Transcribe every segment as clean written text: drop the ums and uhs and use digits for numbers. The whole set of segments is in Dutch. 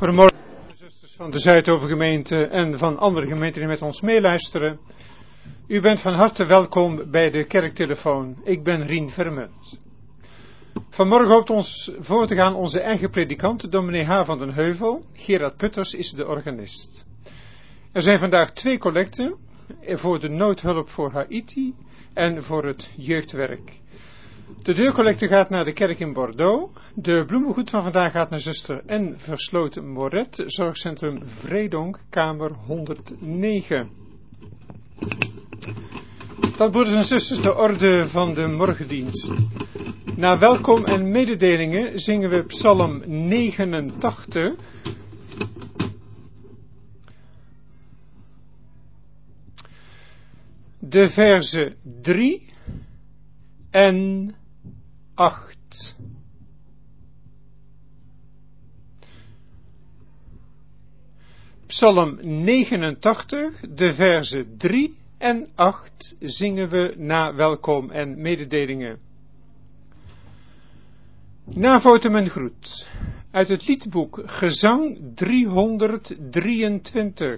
Goedemorgen, zusters van de Zuidovergemeente en van andere gemeenten die met ons meeluisteren. U bent van harte welkom bij de kerktelefoon. Ik ben Rien Vermunt. Vanmorgen hoopt ons voor te gaan onze eigen predikant, dominee H. van den Heuvel. Gerard Putters is de organist. Er zijn vandaag 2 collecten voor de noodhulp voor Haiti en voor het jeugdwerk. De deurcollecte gaat naar de kerk in Bordeaux. De bloemengoed van vandaag gaat naar zuster N. Versloten Moret, zorgcentrum Vredonk, kamer 109. Dat, broeders en zusters, de orde van de morgendienst. Na welkom en mededelingen zingen we Psalm 89. De verzen 3 en 8. Psalm 89, de verzen 3 en 8 zingen we na welkom en mededelingen. Navotem en groet uit het liedboek Gezang 323.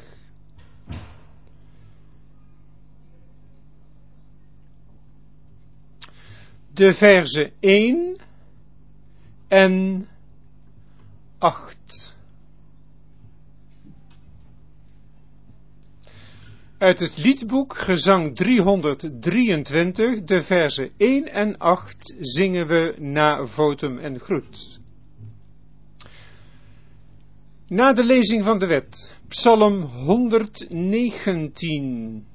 De verzen 1 en 8. Uit het liedboek Gezang 323, de verzen 1 en 8 zingen we na votum en groet. Na de lezing van de wet, Psalm 119.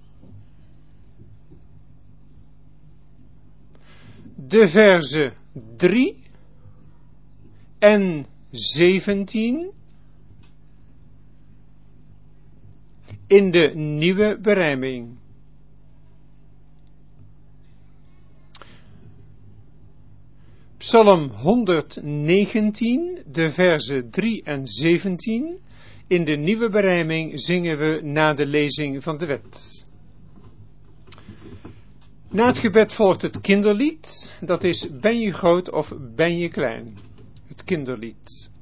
De verzen 3 en 17 in de nieuwe berijming. Psalm 119, de verzen 3 en 17 in de nieuwe berijming zingen we na de lezing van de wet. Na het gebed volgt het kinderlied, dat is ben je groot of ben je klein? Het kinderlied.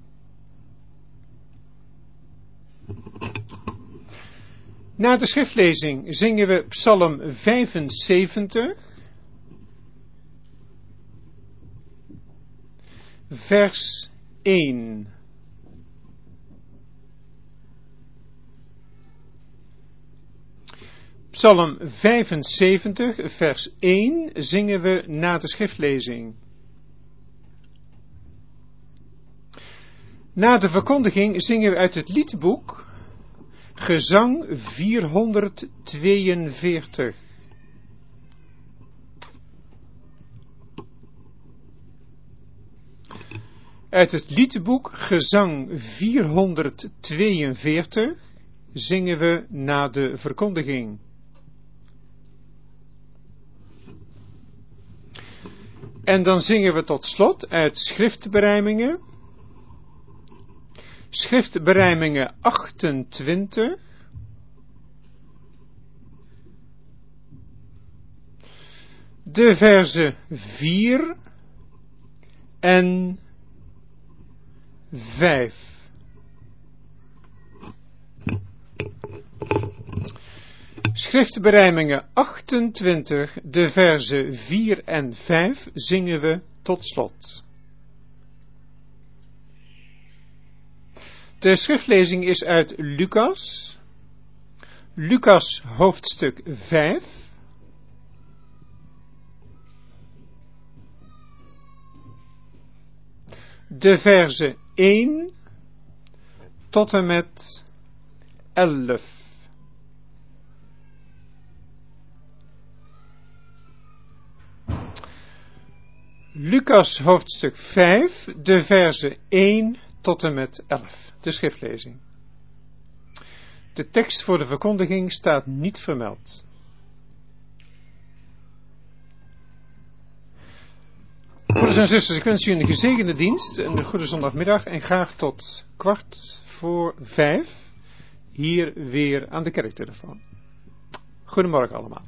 Na de schriftlezing zingen we Psalm 75, vers 1. Psalm 75, vers 1 zingen we na de schriftlezing. Na de verkondiging zingen we uit het liedboek Gezang 442. Uit het liedboek Gezang 442 zingen we na de verkondiging. En dan zingen we tot slot uit schriftberijmingen. Schriftberijmingen 28. De verzen 4 en 5. Schriftberijmingen 28, de verzen 4 en 5 zingen we tot slot. De schriftlezing is uit Lucas. Lucas hoofdstuk 5. De verzen 1 tot en met 11. Lucas hoofdstuk 5, de verzen 1 tot en met 11. De schriftlezing. De tekst voor de verkondiging staat niet vermeld. Broeders en zusters, ik wens u een gezegende dienst, een goede zondagmiddag en graag tot 4:15 hier weer aan de kerktelefoon. Goedemorgen allemaal.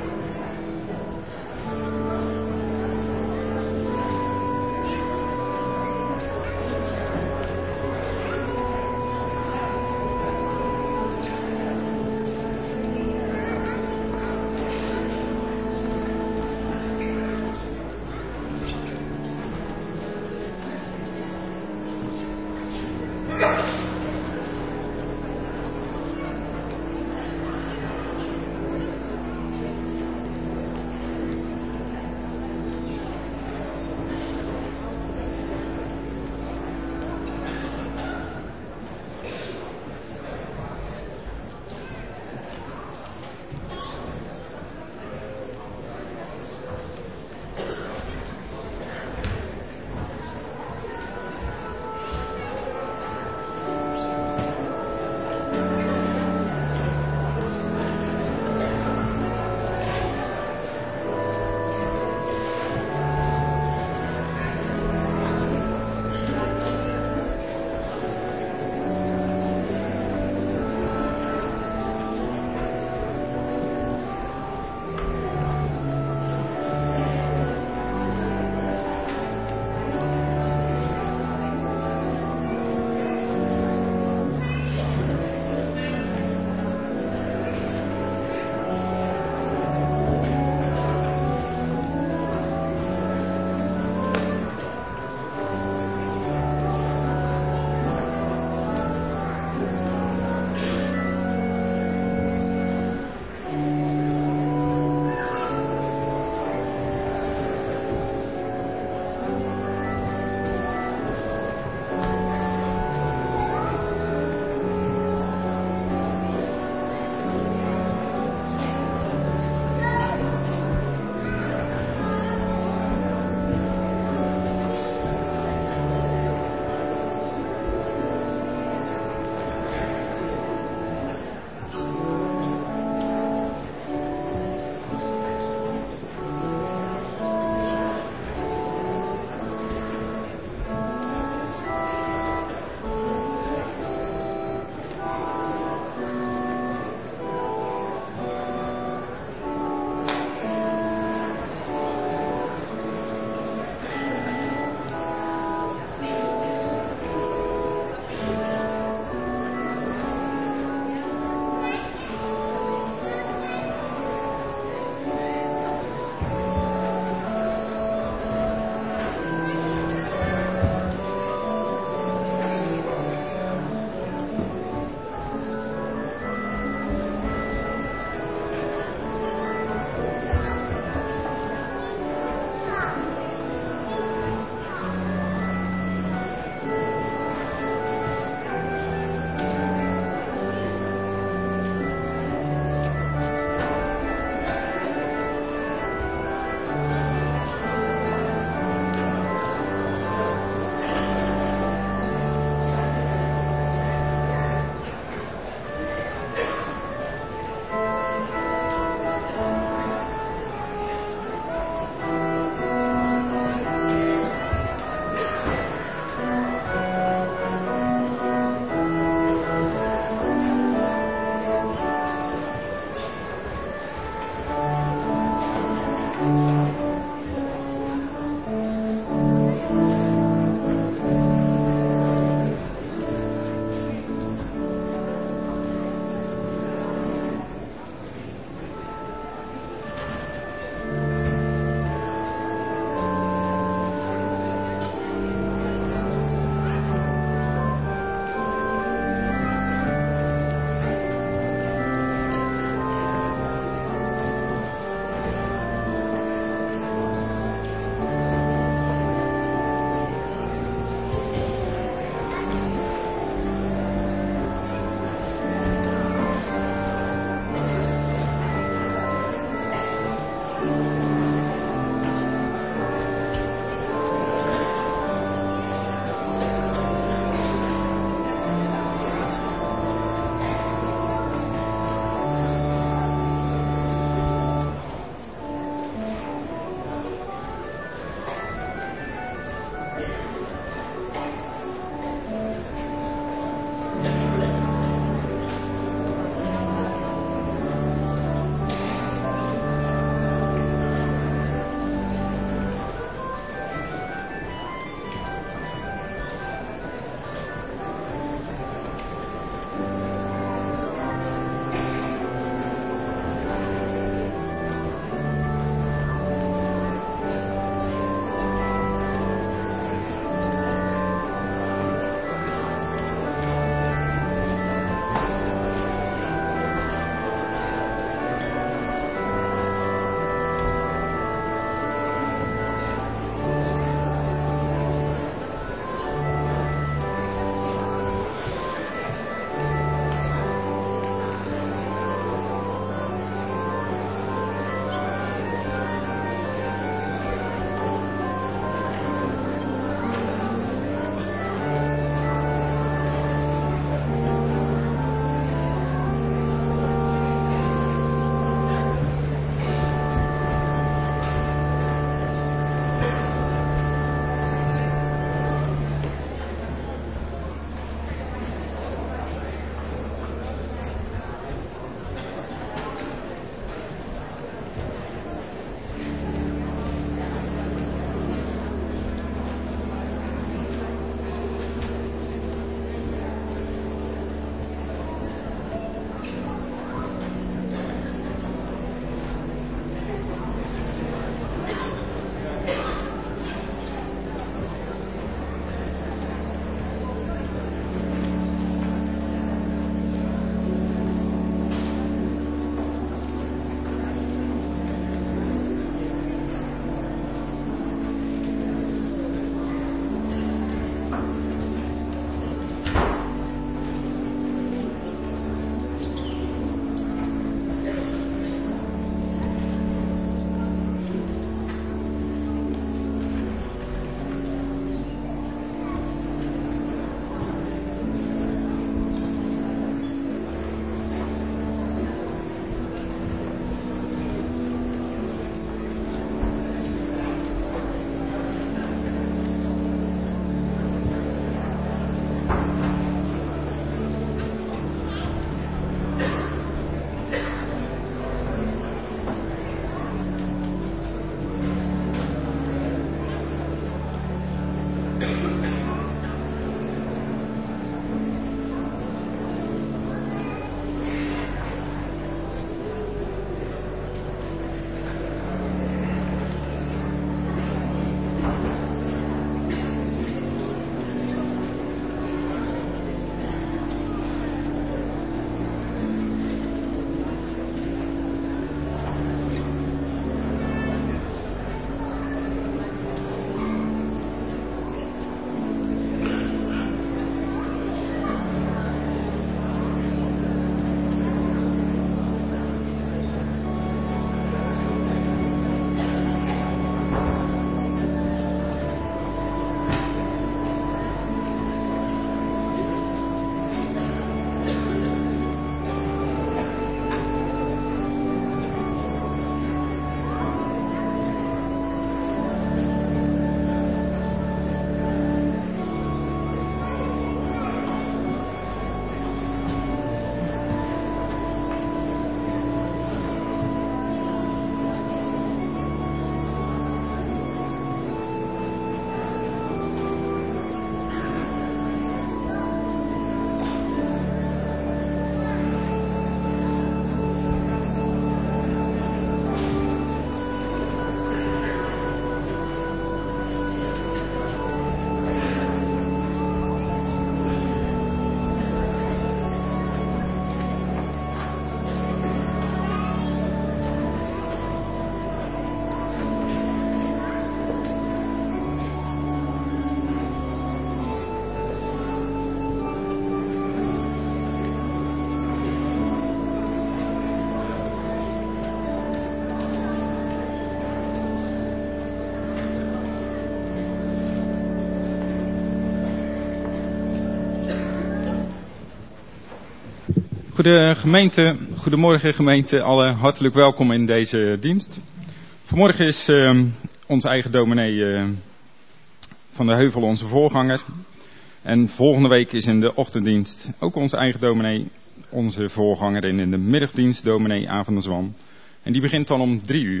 Goedemorgen gemeente, alle hartelijk welkom in deze dienst. Vanmorgen is onze eigen dominee van de Heuvel onze voorganger. En volgende week is in de ochtenddienst ook onze eigen dominee onze voorganger. En in de middagdienst dominee A. van der Zwan. En die begint dan om 3:00.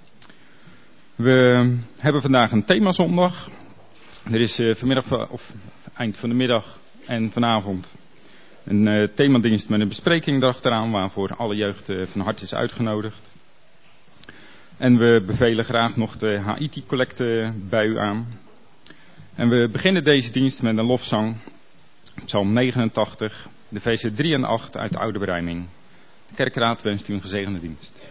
We hebben vandaag een themazondag. Er is vanmiddag of eind van de middag en vanavond een themadienst met een bespreking erachteraan, waarvoor alle jeugd van harte is uitgenodigd. En we bevelen graag nog de Haiti-collecte bij u aan. En we beginnen deze dienst met een lofzang, Psalm 89, de versen 3 en 8 uit de Oude Berijming. De kerkraad wenst u een gezegende dienst.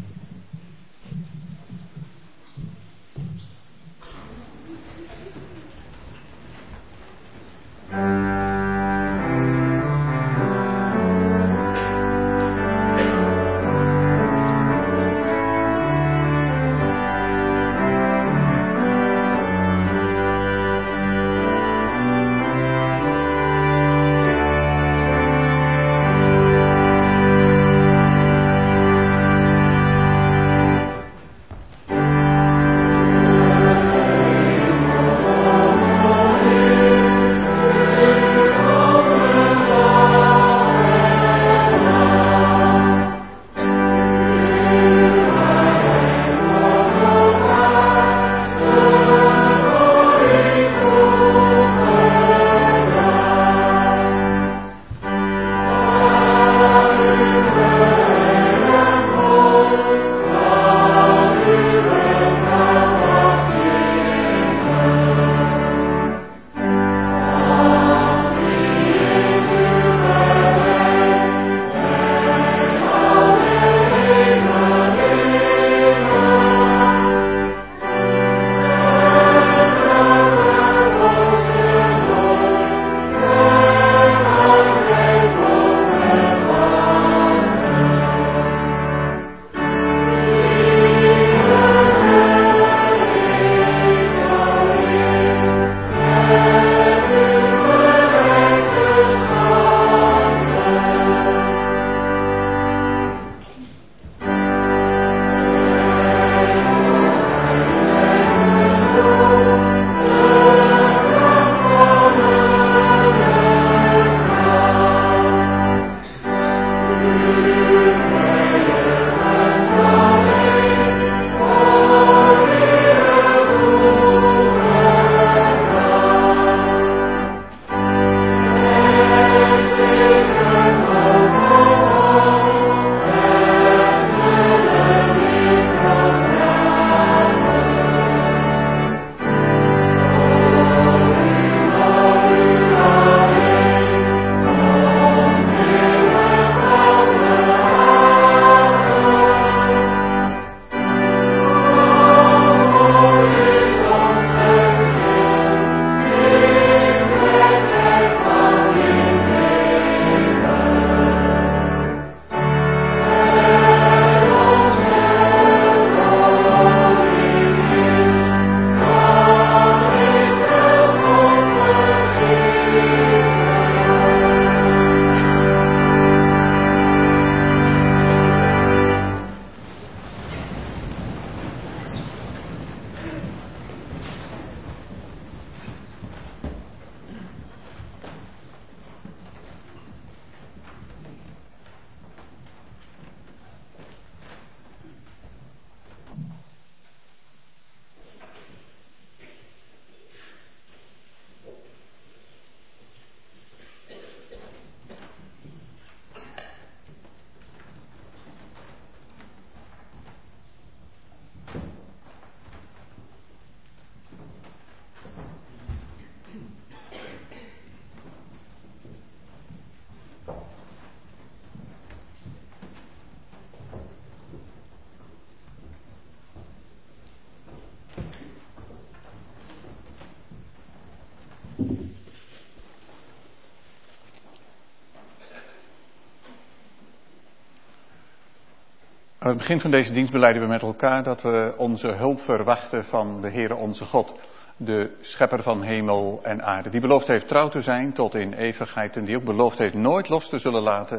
Aan het begin van deze dienst belijden we met elkaar dat we onze hulp verwachten van de Heere onze God, de schepper van hemel en aarde. Die beloofd heeft trouw te zijn tot in eeuwigheid en die ook beloofd heeft nooit los te zullen laten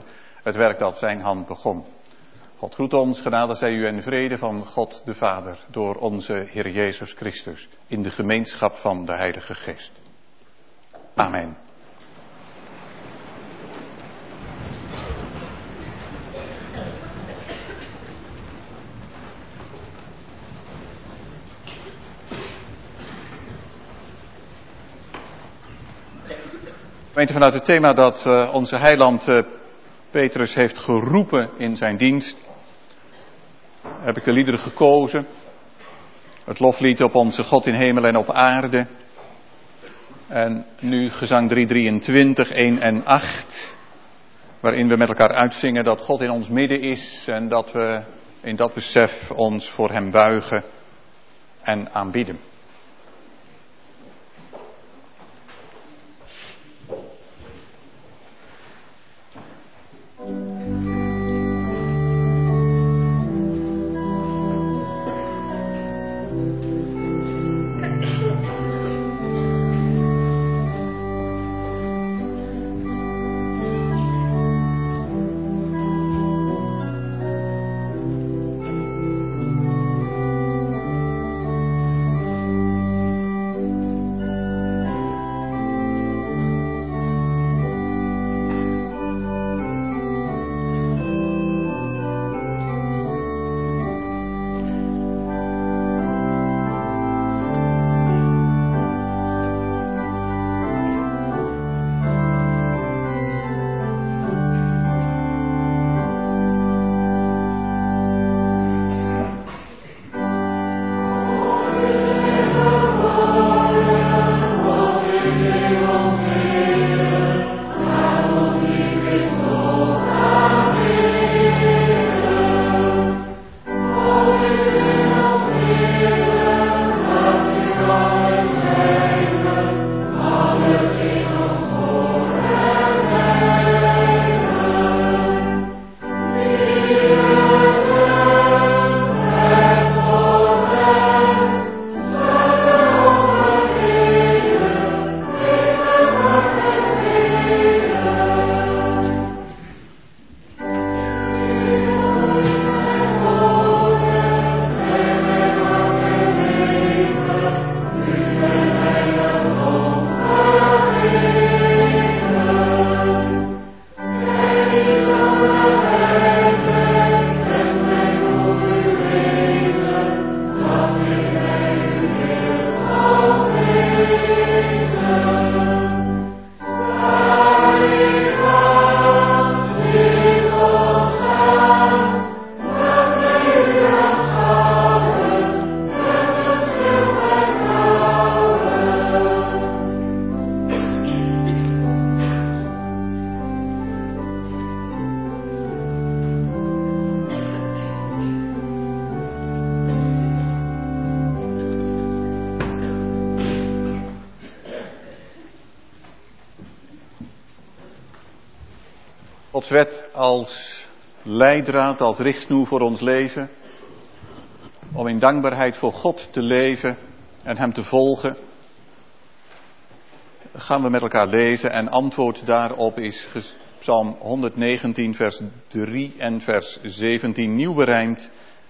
het werk dat zijn hand begon. God groet ons, genade zij u en vrede van God de Vader, door onze Heer Jezus Christus, in de gemeenschap van de Heilige Geest. Amen. Gemeente, vanuit het thema dat onze heiland Petrus heeft geroepen in zijn dienst, heb ik de liederen gekozen. Het loflied op onze God in hemel en op aarde. En nu gezang 323, 1 en 8. Waarin we met elkaar uitzingen dat God in ons midden is. En dat we in dat besef ons voor hem buigen en aanbieden. Gods wet als leidraad, als richtsnoer voor ons leven. Om in dankbaarheid voor God te leven en hem te volgen. Gaan we met elkaar lezen en antwoord daarop is Psalm 119 vers 3 en vers 17 nieuw berijmd.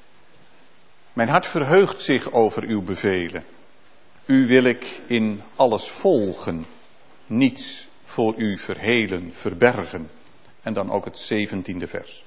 Mijn hart verheugt zich over uw bevelen. U wil ik in alles volgen, niets voor u verhelen, verbergen. En dan ook het 17e vers.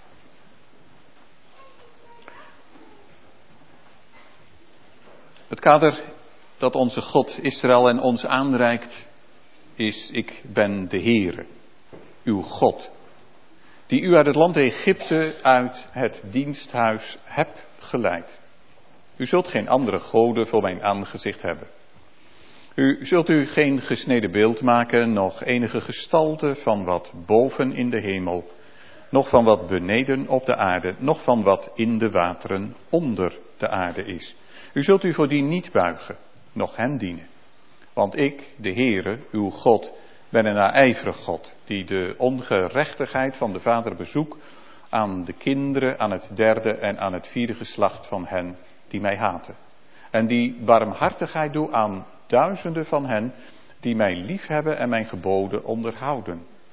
Het kader dat onze God Israël en ons aanreikt is: ik ben de Heere, uw God, die u uit het land Egypte, uit het diensthuis heb geleid. U zult geen andere goden voor mijn aangezicht hebben. U zult u geen gesneden beeld maken, noch enige gestalte van wat boven in de hemel, noch van wat beneden op de aarde, noch van wat in de wateren onder de aarde is. U zult u voor die niet buigen, noch hen dienen. Want ik, de Heere, uw God, ben een naijverig God, die de ongerechtigheid van de vader bezoekt aan de kinderen, aan het derde en aan het vierde geslacht van hen die mij haten. En die barmhartigheid doe aan duizenden van hen die mij liefhebben en mijn geboden onderhouden.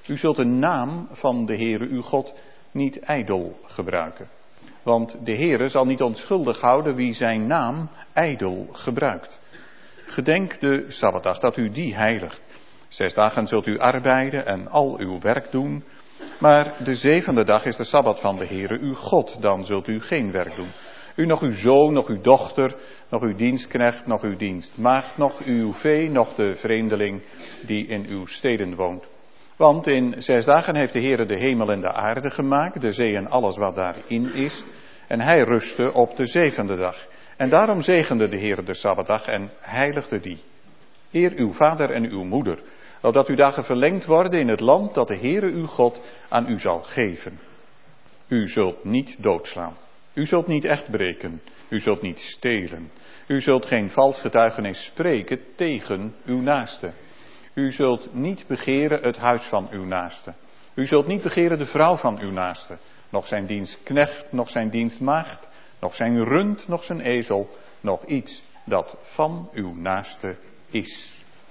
U zult de naam van de Heere uw God niet ijdel gebruiken. Want de Heere zal niet onschuldig houden wie zijn naam ijdel gebruikt. Gedenk de Sabbatdag, dat u die heiligt. 6 dagen zult u arbeiden en al uw werk doen. Maar de 7e dag is de Sabbat van de Heere uw God. Dan zult u geen werk doen. U, nog uw zoon, nog uw dochter, nog uw dienstknecht, nog uw dienstmaagd, nog uw vee, nog de vreemdeling die in uw steden woont. Want in 6 dagen heeft de Heere de hemel en de aarde gemaakt, de zee en alles wat daarin is. En hij rustte op de 7e dag. En daarom zegende de Heere de Sabbatdag en heiligde die. Eer uw vader en uw moeder, opdat uw dagen verlengd worden in het land dat de Heere uw God aan u zal geven. U zult niet doodslaan. U zult niet echt breken. U zult niet stelen. U zult geen vals getuigenis spreken tegen uw naaste. U zult niet begeren het huis van uw naaste. U zult niet begeren de vrouw van uw naaste. Nog zijn dienstknecht, nog zijn dienstmaagd, nog zijn rund, nog zijn ezel, nog iets dat van uw naaste is.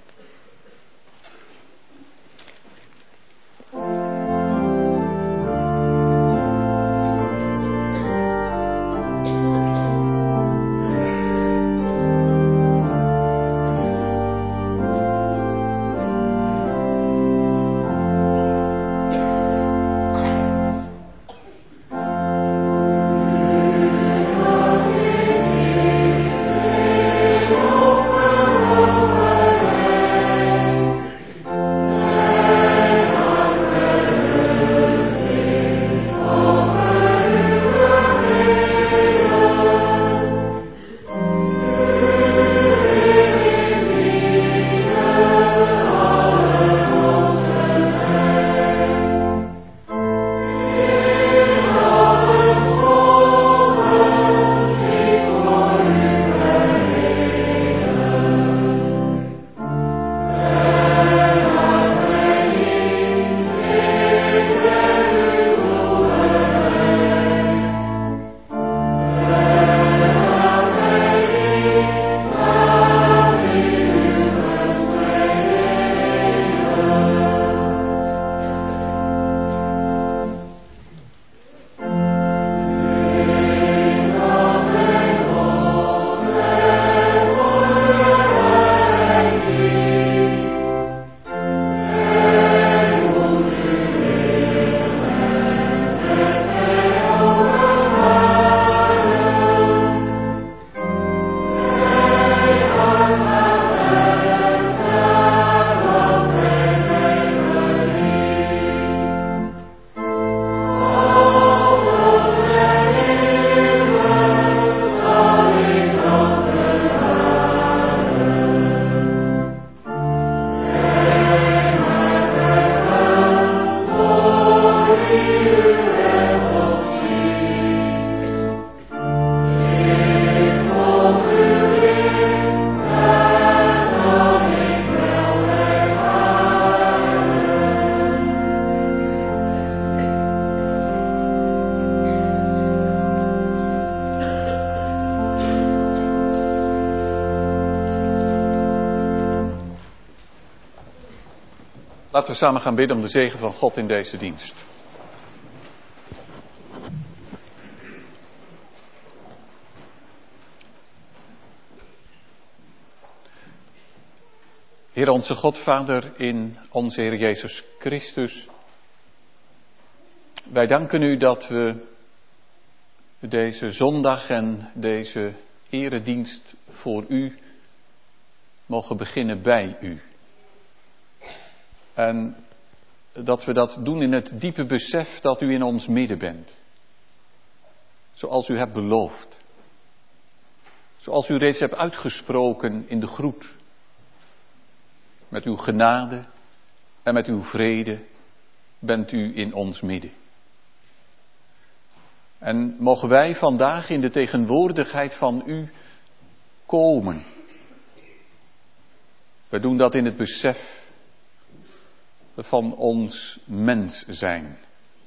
Laten we samen gaan bidden om de zegen van God in deze dienst. Heer onze God, Vader in onze Heer Jezus Christus. Wij danken u dat we deze zondag en deze eredienst voor u mogen beginnen bij u. En dat we dat doen in het diepe besef dat u in ons midden bent. Zoals u hebt beloofd. Zoals u reeds hebt uitgesproken in de groet. Met uw genade en met uw vrede bent u in ons midden. En mogen wij vandaag in de tegenwoordigheid van u komen. We doen dat in het besef van ons mens zijn.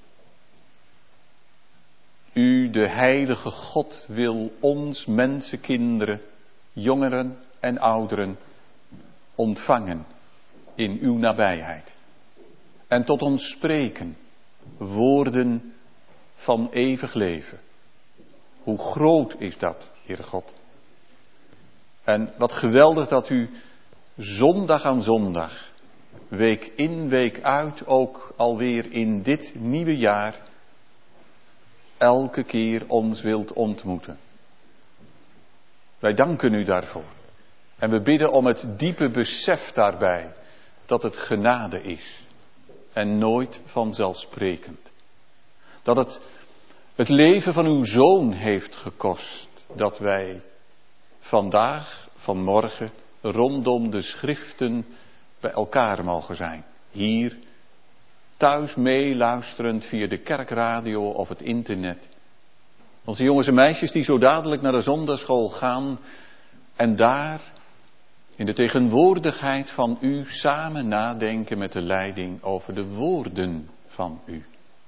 U, de heilige God, wil ons mensenkinderen, jongeren en ouderen ontvangen in uw nabijheid. en tot ons spreken woorden van eeuwig leven. Hoe groot is dat, Heere God. En wat geweldig dat u zondag aan zondag, week in, week uit, ook alweer in dit nieuwe jaar, elke keer ons wilt ontmoeten. Wij danken u daarvoor. En we bidden om het diepe besef daarbij dat het genade is en nooit vanzelfsprekend. Dat het leven van uw Zoon heeft gekost dat wij vandaag, vanmorgen, rondom de schriften bij elkaar mogen zijn. Hier, thuis meeluisterend via de kerkradio of het internet. Onze jongens en meisjes die zo dadelijk naar de zondagschool gaan en daar in de tegenwoordigheid van u samen nadenken met de leiding over de woorden van u.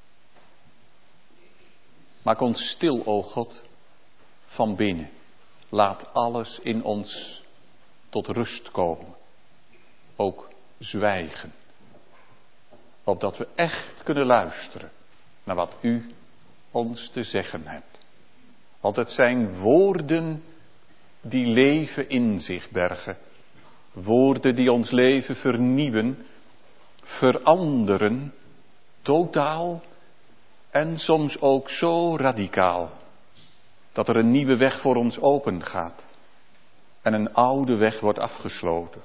Maak ons stil, o God, van binnen. Laat alles in ons tot rust komen. Ook zwijgen. Opdat we echt kunnen luisteren naar wat u ons te zeggen hebt. Want het zijn woorden die leven in zich bergen. Woorden die ons leven vernieuwen, veranderen, totaal en soms ook zo radicaal. Dat er een nieuwe weg voor ons open gaat en een oude weg wordt afgesloten.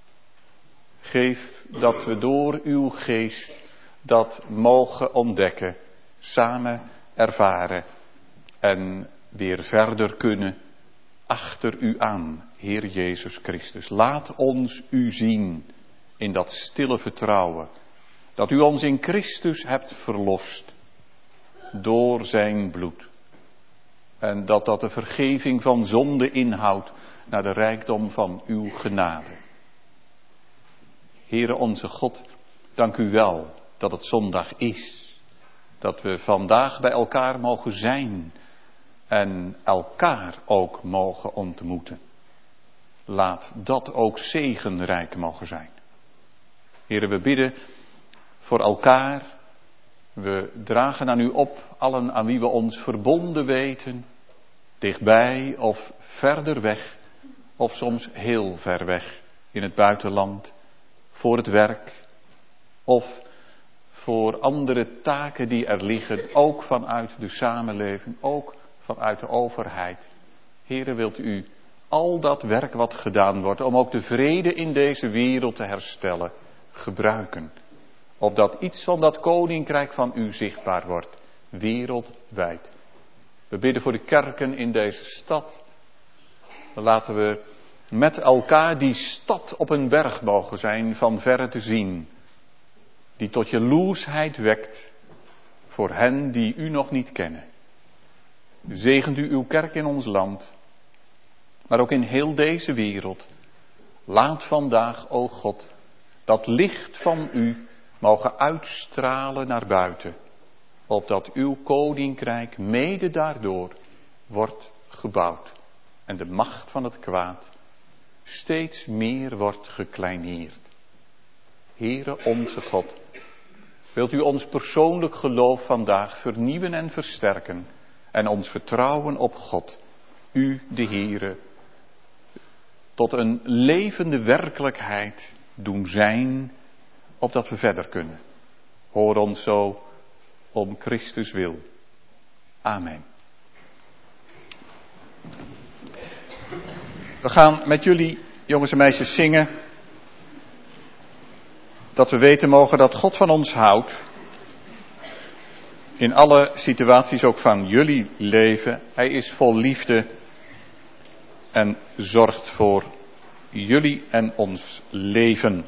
Geef dat we door uw geest dat mogen ontdekken, samen ervaren en weer verder kunnen achter u aan, Heer Jezus Christus. Laat ons u zien in dat stille vertrouwen dat u ons in Christus hebt verlost door zijn bloed. En dat de vergeving van zonde inhoudt naar de rijkdom van uw genade. Heere onze God, dank u wel dat het zondag is. Dat we vandaag bij elkaar mogen zijn en elkaar ook mogen ontmoeten. Laat dat ook zegenrijk mogen zijn. Heere, we bidden voor elkaar. We dragen aan u op, allen aan wie we ons verbonden weten. Dichtbij of verder weg, of soms heel ver weg in het buitenland. Voor het werk of voor andere taken die er liggen, ook vanuit de samenleving, ook vanuit de overheid. Heere, wilt u al dat werk wat gedaan wordt om ook de vrede in deze wereld te herstellen, gebruiken. Opdat iets van dat koninkrijk van u zichtbaar wordt, wereldwijd. We bidden voor de kerken in deze stad. Laten we met elkaar die stad op een berg mogen zijn van verre te zien. Die tot jaloersheid wekt voor hen die u nog niet kennen. Zegent u uw kerk in ons land, maar ook in heel deze wereld. Laat vandaag, o God, dat licht van u mogen uitstralen naar buiten. Opdat uw koninkrijk mede daardoor wordt gebouwd. En de macht van het kwaad steeds meer wordt gekleineerd. Heere onze God, wilt u ons persoonlijk geloof vandaag vernieuwen en versterken. En ons vertrouwen op God, u de Heere, tot een levende werkelijkheid doen zijn, opdat we verder kunnen. Hoor ons zo om Christus wil. Amen. We gaan met jullie, jongens en meisjes, zingen. Dat we weten mogen dat God van ons houdt. In alle situaties ook van jullie leven. Hij is vol liefde. En zorgt voor jullie en ons leven.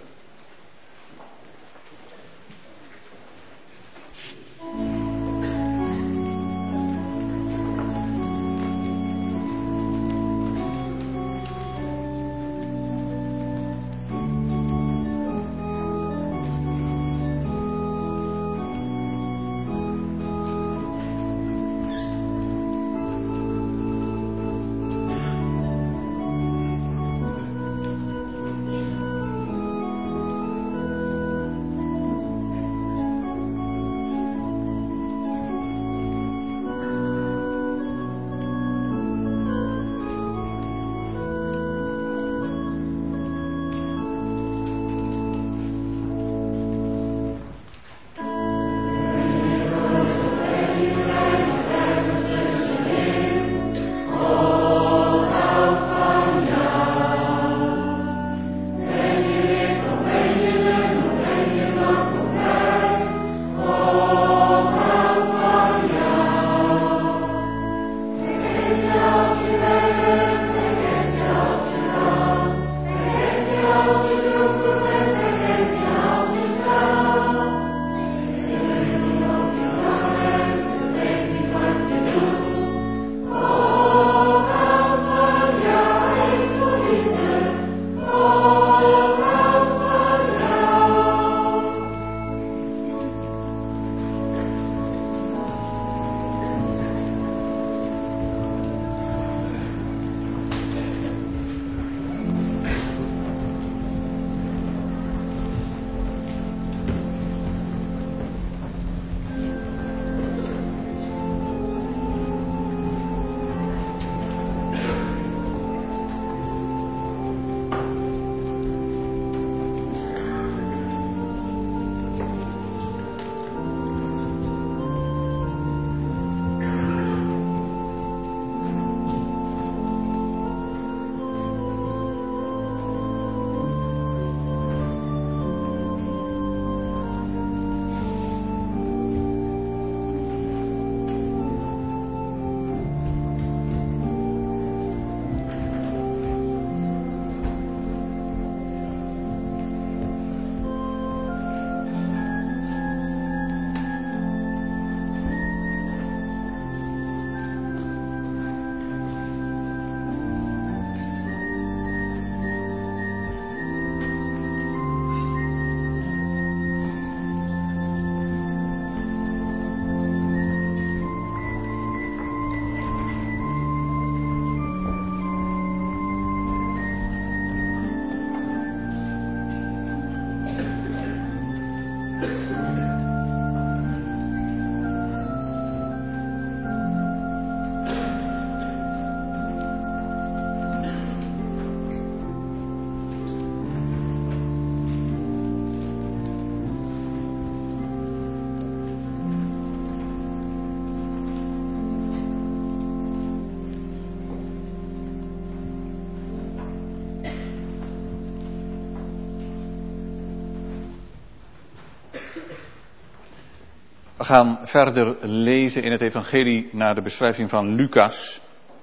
We gaan verder lezen in het evangelie naar de beschrijving van Lucas.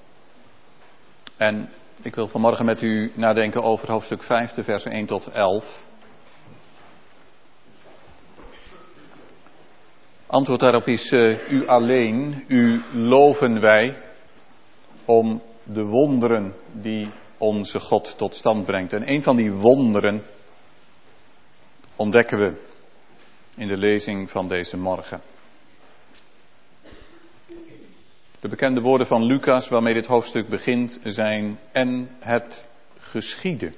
En ik wil vanmorgen met u nadenken over hoofdstuk 5, de versen 1 tot 11. Antwoord daarop is u alleen, u loven wij om de wonderen die onze God tot stand brengt. En een van die wonderen ontdekken we in de lezing van deze morgen. De bekende woorden van Lucas waarmee dit hoofdstuk begint zijn: en het geschiedde.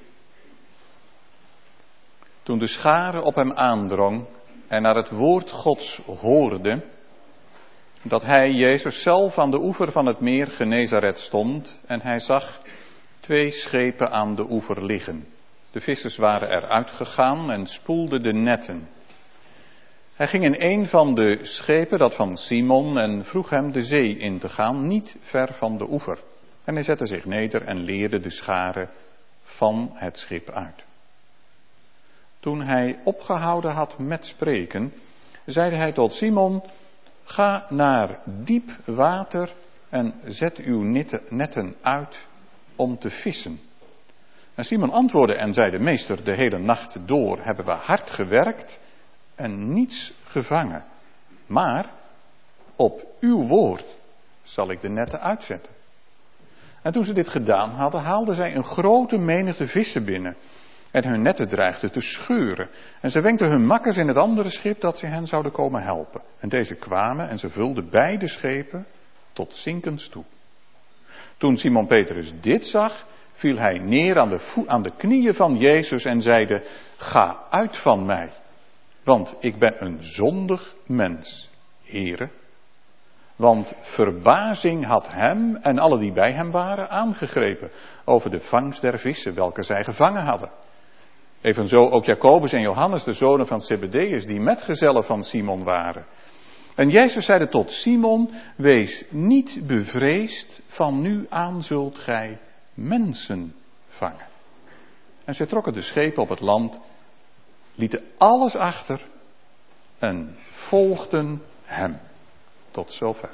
Toen de schare op hem aandrong en naar het woord Gods hoorde, dat hij, Jezus, zelf aan de oever van het meer Genezaret stond en hij zag 2 schepen aan de oever liggen. De vissers waren eruit gegaan en spoelden de netten. Hij ging in een van de schepen, dat van Simon, en vroeg hem de zee in te gaan, niet ver van de oever. En hij zette zich neder en leerde de schare van het schip uit. Toen hij opgehouden had met spreken, zeide hij tot Simon: ga naar diep water en zet uw netten uit om te vissen. En Simon antwoordde en zeide: meester, de hele nacht door hebben we hard gewerkt en niets gevangen. Maar op uw woord zal ik de netten uitzetten. En toen ze dit gedaan hadden, haalden zij een grote menigte vissen binnen. En hun netten dreigden te scheuren. En ze wenkten hun makkers in het andere schip dat ze hen zouden komen helpen. En deze kwamen en ze vulden beide schepen tot zinkens toe. Toen Simon Petrus dit zag, viel hij neer aan de knieën van Jezus en zeide: ga uit van mij, want ik ben een zondig mens, Heere. Want verbazing had hem en alle die bij hem waren aangegrepen over de vangst der vissen welke zij gevangen hadden. Evenzo ook Jacobus en Johannes, de zonen van Zebedeus, die metgezellen van Simon waren. En Jezus zeide tot Simon: wees niet bevreesd, van nu aan zult gij mensen vangen. En zij trokken de schepen op het land, lieten alles achter en volgden hem. Tot zover.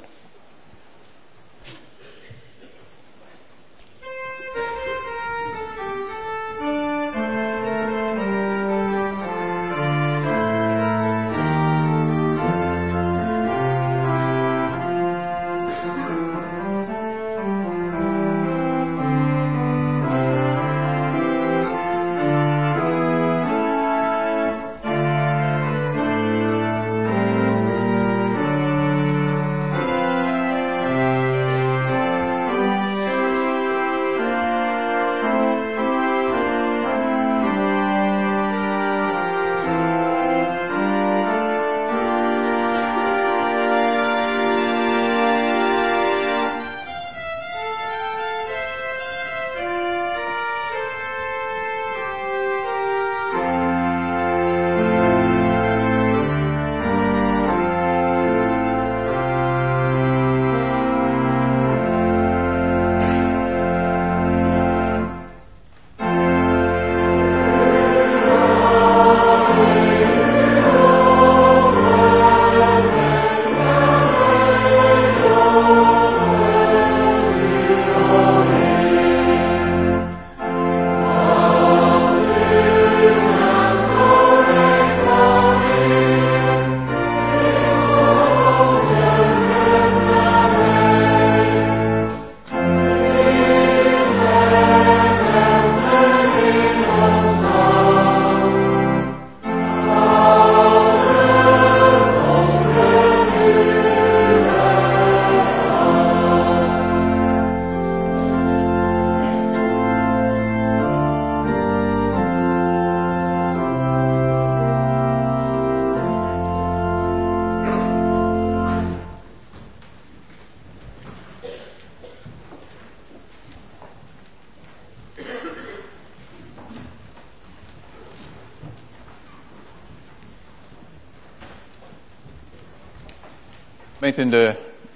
In de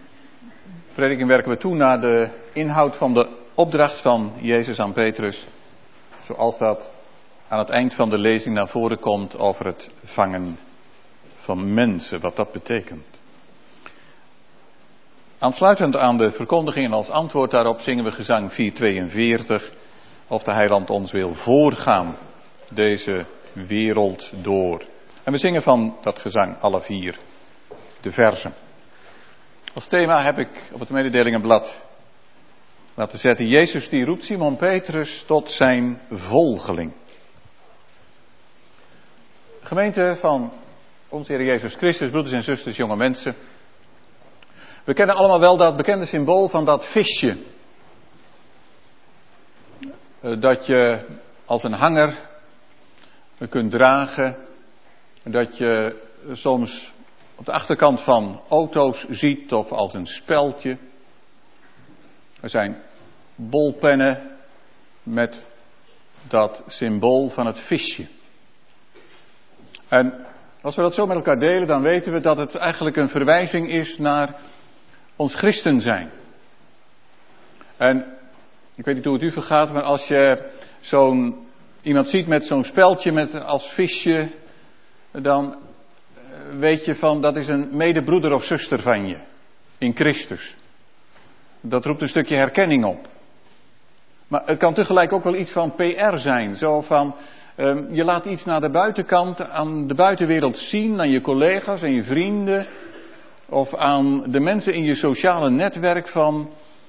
prediking werken we toe naar de inhoud van de opdracht van Jezus aan Petrus, zoals dat aan het eind van de lezing naar voren komt over het vangen van mensen, wat dat betekent. Aansluitend aan de verkondiging en als antwoord daarop zingen we gezang 442. Of de Heiland ons wil voorgaan deze wereld door. En we zingen van dat gezang alle 4 de verzen. Als thema heb ik op het mededelingenblad laten zetten: Jezus die roept Simon Petrus tot zijn volgeling. Gemeente van onze Heer Jezus Christus, broeders en zusters, jonge mensen. We kennen allemaal wel dat bekende symbool van dat visje. Dat je als een hanger kunt dragen. Dat je soms op de achterkant van auto's ziet of als een speldje. Er zijn bolpennen met dat symbool van het visje. En als we dat zo met elkaar delen, dan weten we dat het eigenlijk een verwijzing is naar ons christen zijn. En ik weet niet hoe het u vergaat, maar als je iemand ziet met zo'n speldje met als visje, dan weet je van dat is een medebroeder of zuster van je in Christus. Dat roept een stukje herkenning op. Maar het kan tegelijk ook wel iets van PR zijn. Zo van, je laat iets naar de buitenkant, aan de buitenwereld zien, aan je collega's en je vrienden. Of aan de mensen in je sociale netwerk van,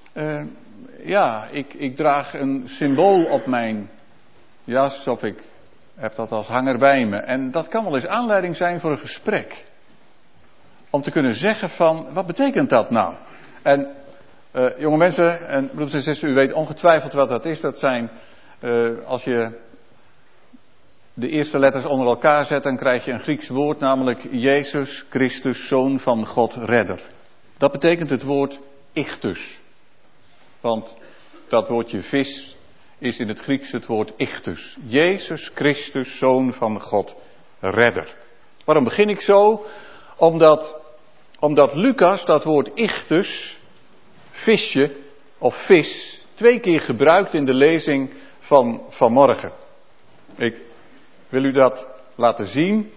ik draag een symbool op mijn jas of ik heb dat als hanger bij me. En dat kan wel eens aanleiding zijn voor een gesprek. Om te kunnen zeggen van, wat betekent dat nou? En jonge mensen en broeders en zusters, u weet ongetwijfeld wat dat is. Dat zijn, als je de eerste letters onder elkaar zet, dan krijg je een Grieks woord, namelijk Jezus Christus, Zoon van God, Redder. Dat betekent het woord ichthus. Want dat woordje vis is in het Grieks het woord ichthus. Jezus Christus, Zoon van God, Redder. Waarom begin ik zo? Omdat Lucas dat woord ichthus, visje of vis, 2 keer gebruikt in de lezing van vanmorgen. Ik wil u dat laten zien.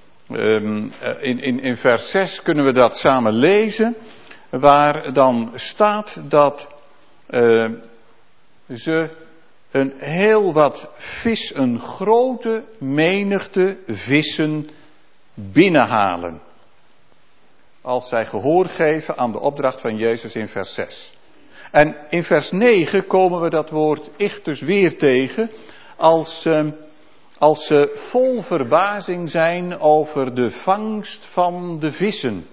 In vers 6 kunnen we dat samen lezen. Waar dan staat dat ze een grote menigte vissen binnenhalen. Als zij gehoor geven aan de opdracht van Jezus in vers 6. En in vers 9 komen we dat woord ichthus weer tegen. Als ze vol verbazing zijn over de vangst van de vissen.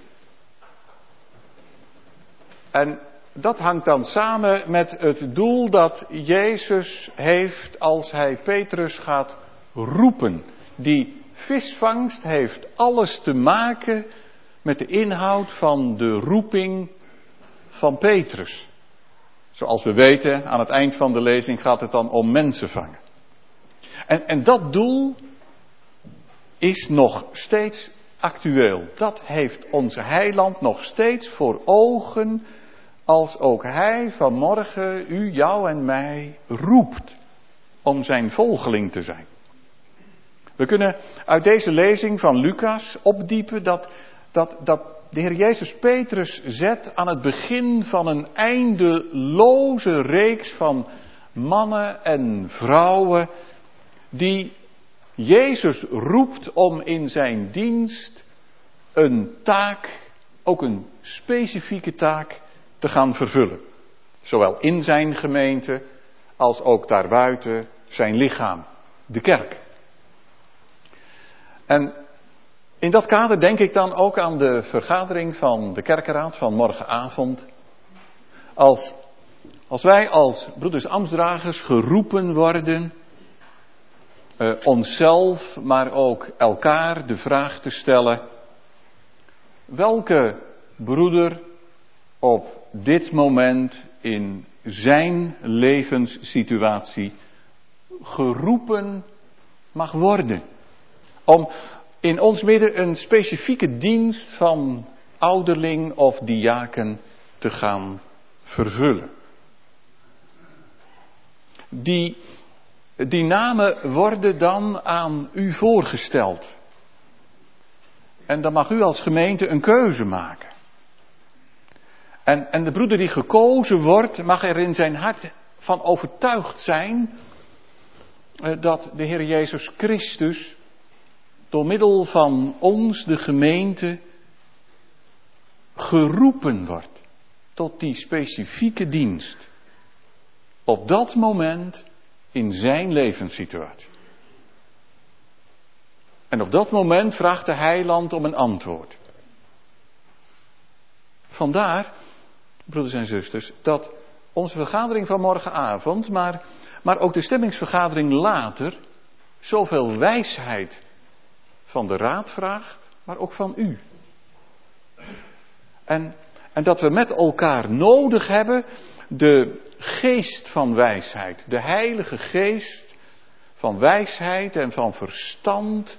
En dat hangt dan samen met het doel dat Jezus heeft als hij Petrus gaat roepen. Die visvangst heeft alles te maken met de inhoud van de roeping van Petrus. Zoals we weten, aan het eind van de lezing gaat het dan om mensen vangen. En dat doel is nog steeds actueel. Dat heeft onze Heiland nog steeds voor ogen, als ook Hij vanmorgen u, jou en mij roept om zijn volgeling te zijn. We kunnen uit deze lezing van Lucas opdiepen dat de Heer Jezus Petrus zet aan het begin van een eindeloze reeks van mannen en vrouwen die Jezus roept om in zijn dienst een taak, ook een specifieke taak, te gaan vervullen. Zowel in zijn gemeente als ook daarbuiten zijn lichaam, de kerk. En in dat kader denk ik dan ook aan de vergadering van de kerkenraad van morgenavond. Als wij als broeders ambtsdragers geroepen worden, onszelf, maar ook elkaar de vraag te stellen: welke broeder op dit moment in zijn levenssituatie geroepen mag worden om in ons midden een specifieke dienst van ouderling of diaken te gaan vervullen. Die namen worden dan aan u voorgesteld. En dan mag u als gemeente een keuze maken. En de broeder die gekozen wordt, mag er in zijn hart van overtuigd zijn dat de Heer Jezus Christus door middel van ons, de gemeente, geroepen wordt tot die specifieke dienst. Op dat moment in zijn levenssituatie. En op dat moment vraagt de heiland om een antwoord. Vandaar, broeders en zusters, dat onze vergadering van morgenavond, maar ook de stemmingsvergadering later, zoveel wijsheid van de raad vraagt, maar ook van u. En dat we met elkaar nodig hebben de geest van wijsheid, de heilige geest van wijsheid en van verstand,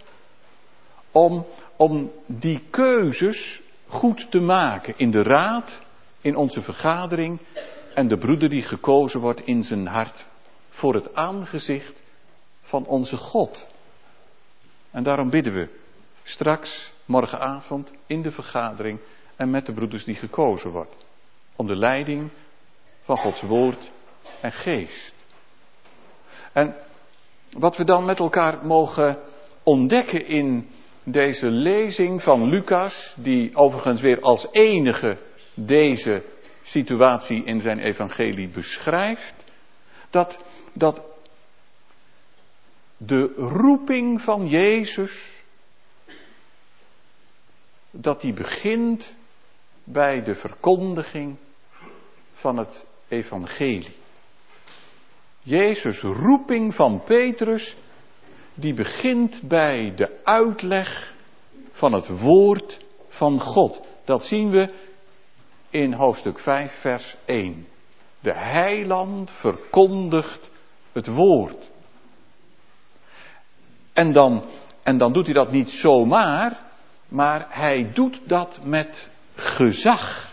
om die keuzes goed te maken in de raad, in onze vergadering en de broeder die gekozen wordt in zijn hart voor het aangezicht van onze God. En daarom bidden we straks, morgenavond, in de vergadering en met de broeders die gekozen worden. Om de leiding van Gods woord en geest. En wat we dan met elkaar mogen ontdekken in deze lezing van Lucas, die overigens weer als enige deze situatie in zijn evangelie beschrijft, dat de roeping van Jezus, dat die begint bij de verkondiging van het evangelie. Jezus' roeping van Petrus, die begint bij de uitleg van het woord van God. Dat zien we in hoofdstuk 5 vers 1. De heiland verkondigt het woord. En dan doet hij dat niet zomaar, maar hij doet dat met gezag.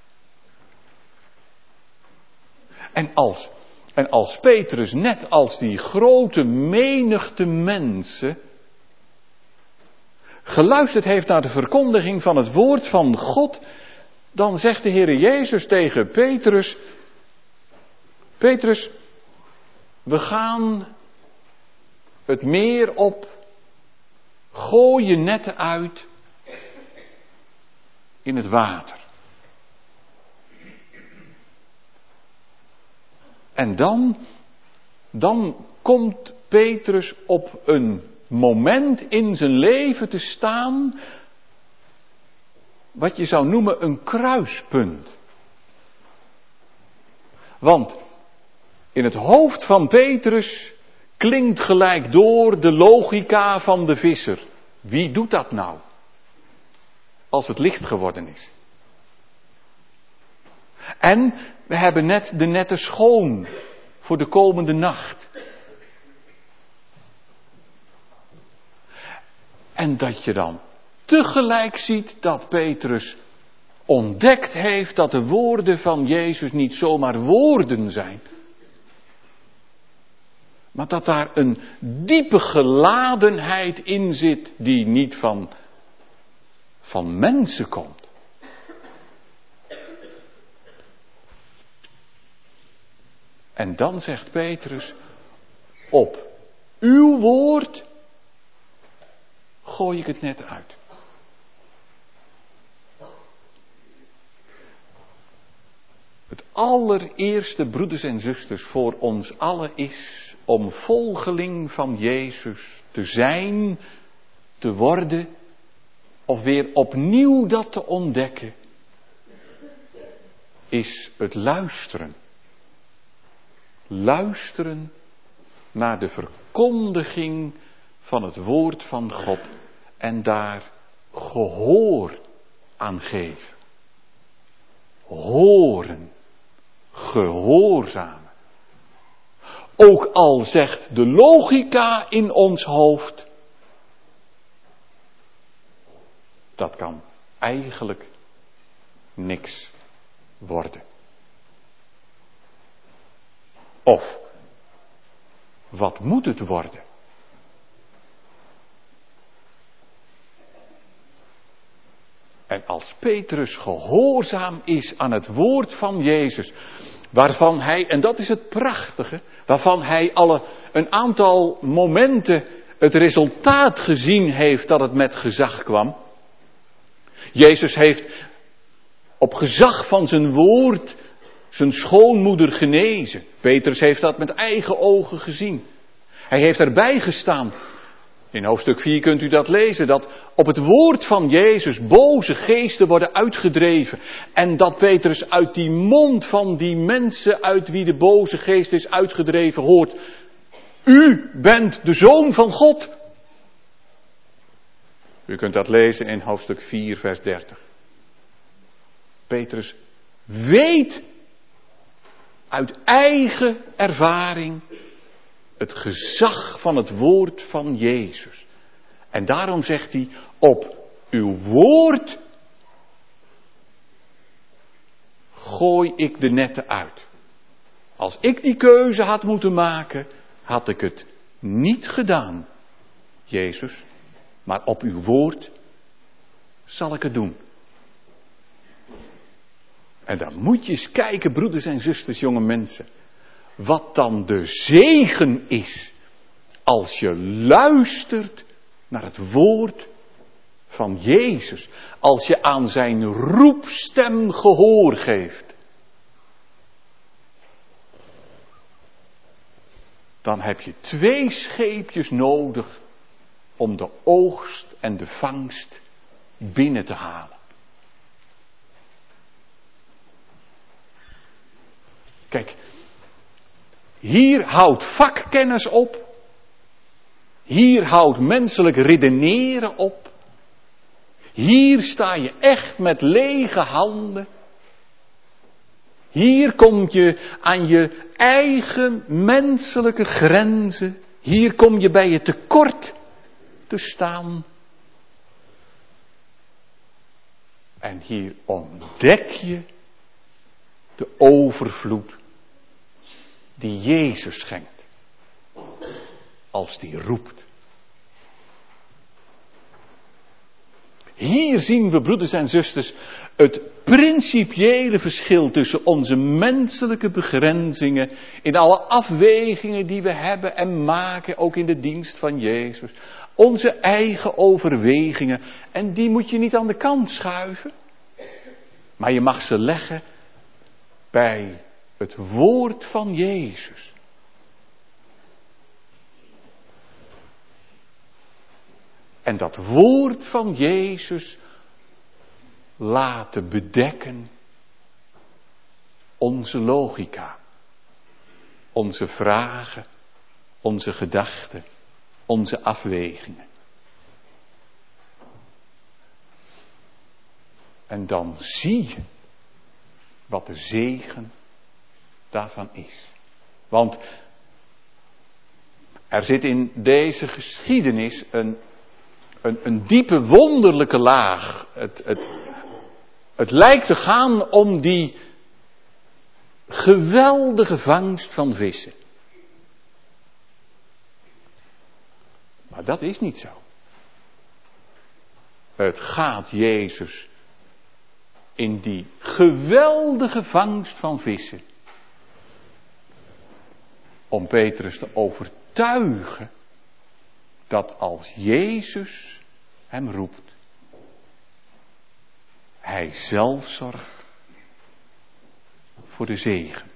En als Petrus, net als die grote menigte mensen, geluisterd heeft naar de verkondiging van het woord van God, dan zegt de Heere Jezus tegen Petrus: Petrus, we gaan het meer op, gooi je netten uit in het water. En dan komt Petrus op een moment in zijn leven te staan, wat je zou noemen een kruispunt. Want in het hoofd van Petrus klinkt gelijk door de logica van de visser. Wie doet dat nou? Als het licht geworden is. En we hebben net de netten schoon voor de komende nacht. En dat je dan tegelijk ziet dat Petrus ontdekt heeft dat de woorden van Jezus niet zomaar woorden zijn. Maar dat daar een diepe geladenheid in zit die niet van mensen komt. En dan zegt Petrus, op uw woord gooi ik het net uit. Het allereerste, broeders en zusters, voor ons allen is om volgeling van Jezus te zijn, te worden, of weer opnieuw dat te ontdekken, is het luisteren. Luisteren naar de verkondiging van het woord van God en daar gehoor aan geven. Horen, gehoorzamen. Ook al zegt de logica in ons hoofd, dat kan eigenlijk niks worden. Of, wat moet het worden? En als Petrus gehoorzaam is aan het woord van Jezus, waarvan hij, en dat is het prachtige, waarvan hij een aantal momenten het resultaat gezien heeft dat het met gezag kwam. Jezus heeft op gezag van zijn woord zijn schoonmoeder genezen. Petrus heeft dat met eigen ogen gezien. Hij heeft erbij gestaan. In hoofdstuk 4 kunt u dat lezen, dat op het woord van Jezus boze geesten worden uitgedreven. En dat Petrus uit die mond van die mensen uit wie de boze geest is uitgedreven hoort: u bent de Zoon van God. U kunt dat lezen in hoofdstuk 4 vers 30. Petrus weet uit eigen ervaring het gezag van het woord van Jezus. En daarom zegt hij: op uw woord gooi ik de netten uit. Als ik die keuze had moeten maken, had ik het niet gedaan, Jezus. Maar op uw woord zal ik het doen. En dan moet je eens kijken, broeders en zusters, jonge mensen, wat dan de zegen is als je luistert naar het woord van Jezus. Als je aan zijn roepstem gehoor geeft. Dan heb je 2 scheepjes nodig om de oogst en de vangst binnen te halen. Kijk, hier houdt vakkennis op. Hier houdt menselijk redeneren op. Hier sta je echt met lege handen. Hier kom je aan je eigen menselijke grenzen. Hier kom je bij je tekort te staan. En hier ontdek je de overvloed die Jezus schenkt. Als die roept. Hier zien we, broeders en zusters, het principiële verschil tussen onze menselijke begrenzingen in alle afwegingen die we hebben en maken, ook in de dienst van Jezus. Onze eigen overwegingen, en die moet je niet aan de kant schuiven, maar je mag ze leggen bij het woord van Jezus. En dat woord van Jezus laten bedekken onze logica, onze vragen, onze gedachten, onze afwegingen. En dan zie je wat de zegen daarvan is. Want er zit in deze geschiedenis een diepe wonderlijke laag. Het lijkt te gaan om die geweldige vangst van vissen. Maar dat is niet zo. Het gaat Jezus in die geweldige vangst van vissen om Petrus te overtuigen dat als Jezus hem roept, hij zelf zorgt voor de zegen.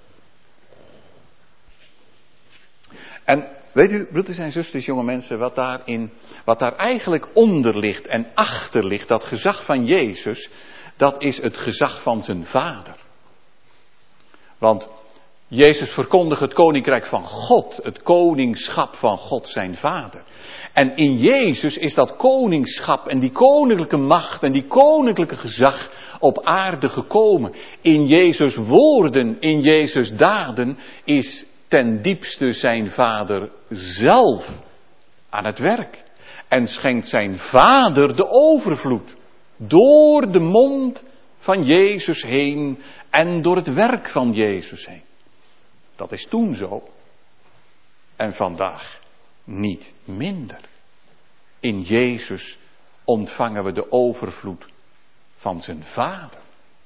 En weet u, broeders en zusters, jonge mensen, wat daar eigenlijk onder ligt en achter ligt, dat gezag van Jezus, dat is het gezag van zijn Vader. Want Jezus verkondigt het koninkrijk van God, het koningschap van God zijn Vader. En in Jezus is dat koningschap en die koninklijke macht en die koninklijke gezag op aarde gekomen. In Jezus' woorden, in Jezus' daden is ten diepste zijn Vader zelf aan het werk. En schenkt zijn Vader de overvloed door de mond van Jezus heen en door het werk van Jezus heen. Dat is toen zo. En vandaag niet minder. In Jezus ontvangen we de overvloed van zijn Vader.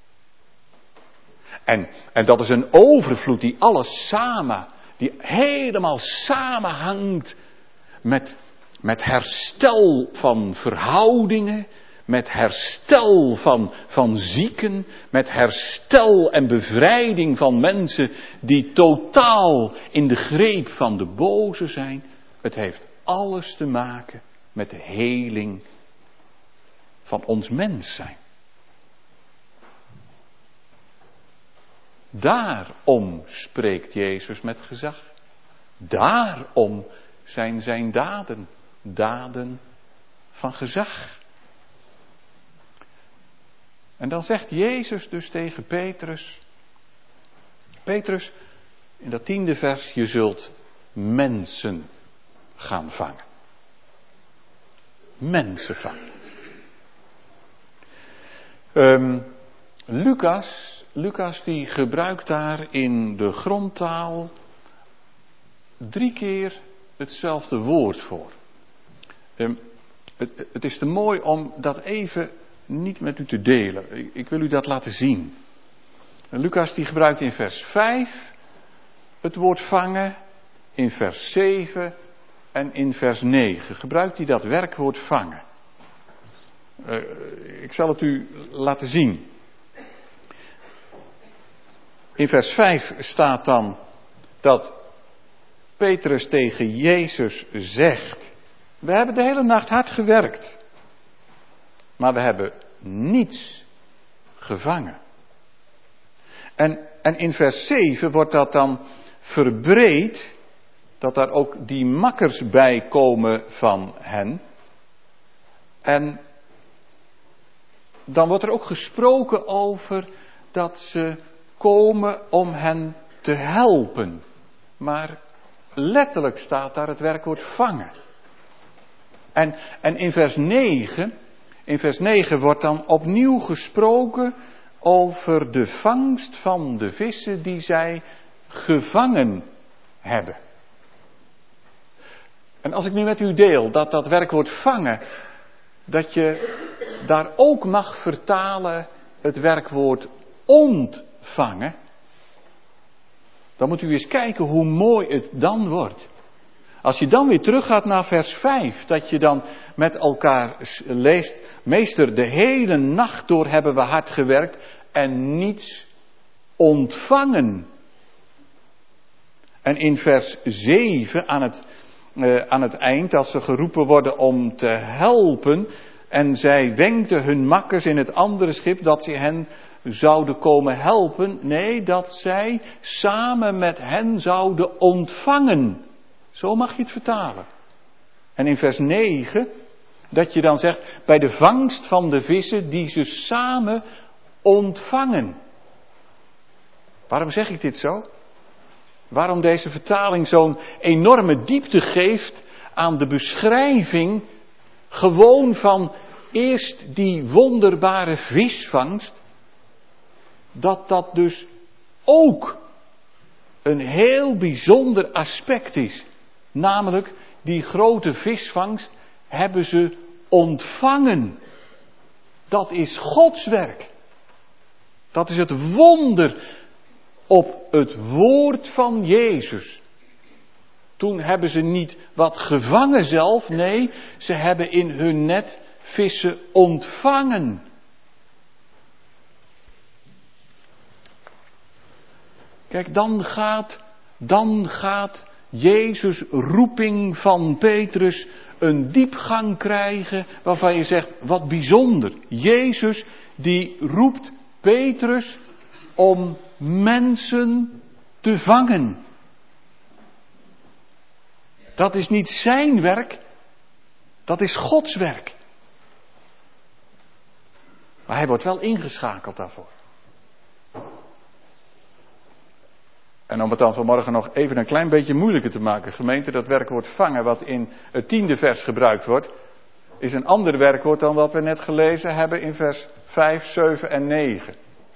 En dat is een overvloed die alles samen, die helemaal samenhangt met herstel van verhoudingen, met herstel van zieken, met herstel en bevrijding van mensen die totaal in de greep van de boze zijn. Het heeft alles te maken met de heling van ons mens zijn. Daarom spreekt Jezus met gezag. Daarom zijn zijn daden, daden van gezag. En dan zegt Jezus dus tegen Petrus, Petrus, in dat 10e vers, je zult mensen gaan vangen. Mensen vangen. Lucas die gebruikt daar in de grondtaal 3 keer hetzelfde woord voor. Het is te mooi om dat even niet met u te delen. Ik wil u dat laten zien. Lucas die gebruikt in vers 5 het woord vangen, in vers 7 en in vers 9 gebruikt hij dat werkwoord vangen. Ik zal het u laten zien. In vers 5 staat dan dat Petrus tegen Jezus zegt: we hebben de hele nacht hard gewerkt, maar we hebben niets gevangen. En in vers 7 wordt dat dan verbreed, dat daar ook die makkers bij komen van hen. En dan wordt er ook gesproken over dat ze komen om hen te helpen. Maar letterlijk staat daar het werkwoord vangen. En in vers 9 wordt dan opnieuw gesproken over de vangst van de vissen die zij gevangen hebben. En als ik nu met u deel dat werkwoord vangen, dat je daar ook mag vertalen het werkwoord ontvangen, dan moet u eens kijken hoe mooi het dan wordt. Als je dan weer teruggaat naar vers 5, dat je dan met elkaar leest: meester, de hele nacht door hebben we hard gewerkt en niets ontvangen. En in vers 7 aan het eind, als ze geroepen worden om te helpen, en zij wenkten hun makkers in het andere schip dat ze hen zouden komen helpen. Nee, dat zij samen met hen zouden ontvangen. Zo mag je het vertalen. En in vers 9, dat je dan zegt: bij de vangst van de vissen die ze samen ontvangen. Waarom zeg ik dit zo? Waarom deze vertaling zo'n enorme diepte geeft aan de beschrijving gewoon van eerst die wonderbare visvangst. Dat dus ook een heel bijzonder aspect is. Namelijk, die grote visvangst hebben ze ontvangen. Dat is Gods werk. Dat is het wonder op het woord van Jezus. Toen hebben ze niet wat gevangen zelf, nee, ze hebben in hun net vissen ontvangen. Kijk, dan gaat Jezus' roeping van Petrus een diepgang krijgen waarvan je zegt: wat bijzonder. Jezus die roept Petrus om mensen te vangen. Dat is niet zijn werk, dat is Gods werk. Maar hij wordt wel ingeschakeld daarvoor. En om het dan vanmorgen nog even een klein beetje moeilijker te maken, gemeente, dat werkwoord vangen wat in het 10e vers gebruikt wordt, is een ander werkwoord dan wat we net gelezen hebben in vers 5, 7 en 9.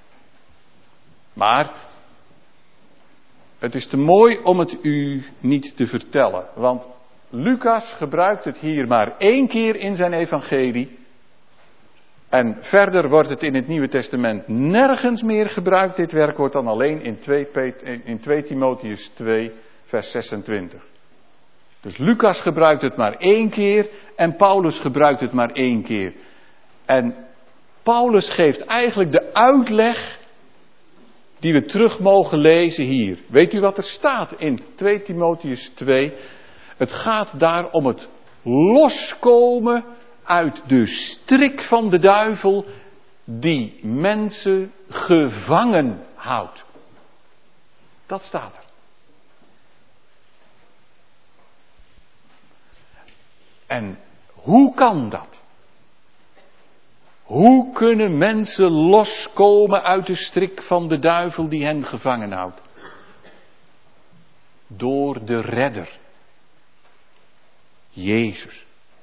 Maar het is te mooi om het u niet te vertellen, want Lucas gebruikt het hier maar 1 keer in zijn evangelie. En verder wordt het in het Nieuwe Testament nergens meer gebruikt. Dit werkwoord dan alleen in 2 Timotheüs 2 vers 26. Dus Lucas gebruikt het maar 1 keer en Paulus gebruikt het maar 1 keer. En Paulus geeft eigenlijk de uitleg die we terug mogen lezen hier. Weet u wat er staat in 2 Timotheüs 2? Het gaat daar om het loskomen uit de strik van de duivel die mensen gevangen houdt. Dat staat er. En hoe kan dat? Hoe kunnen mensen loskomen uit de strik van de duivel die hen gevangen houdt? Door de redder. Jezus.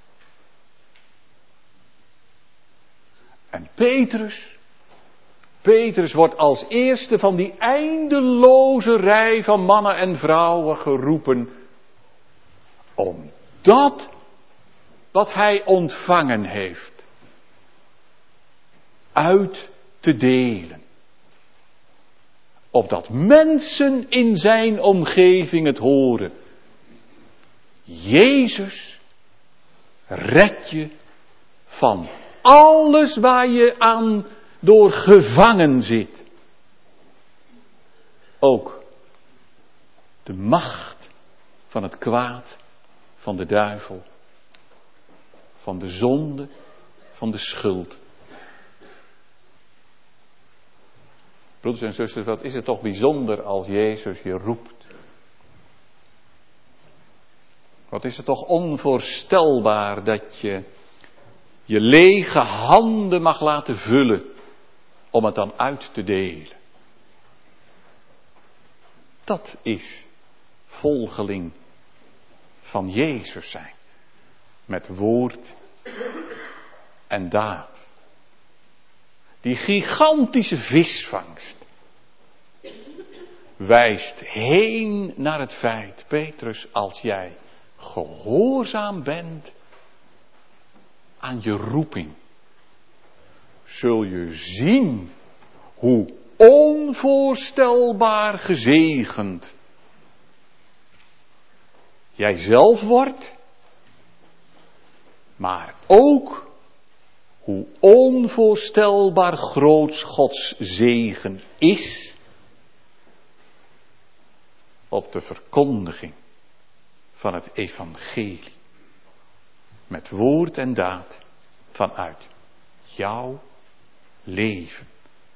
En Petrus wordt als eerste van die eindeloze rij van mannen en vrouwen geroepen om dat wat hij ontvangen heeft uit te delen. Opdat mensen in zijn omgeving het horen. Jezus redt je van alles waar je aan door gevangen zit. Ook de macht van het kwaad, van de duivel, van de zonde, van de schuld. Broeders en zusters, wat is het toch bijzonder als Jezus je roept. Wat is het toch onvoorstelbaar dat je je lege handen mag laten vullen om het dan uit te delen. Dat is volgeling van Jezus zijn. Met woord en daad. Die gigantische visvangst wijst heen naar het feit, Petrus, als jij gehoorzaam bent aan je roeping, zul je zien hoe onvoorstelbaar gezegend jij zelf wordt, maar ook hoe onvoorstelbaar groots Gods zegen is op de verkondiging van het evangelie. Met woord en daad vanuit jouw leven.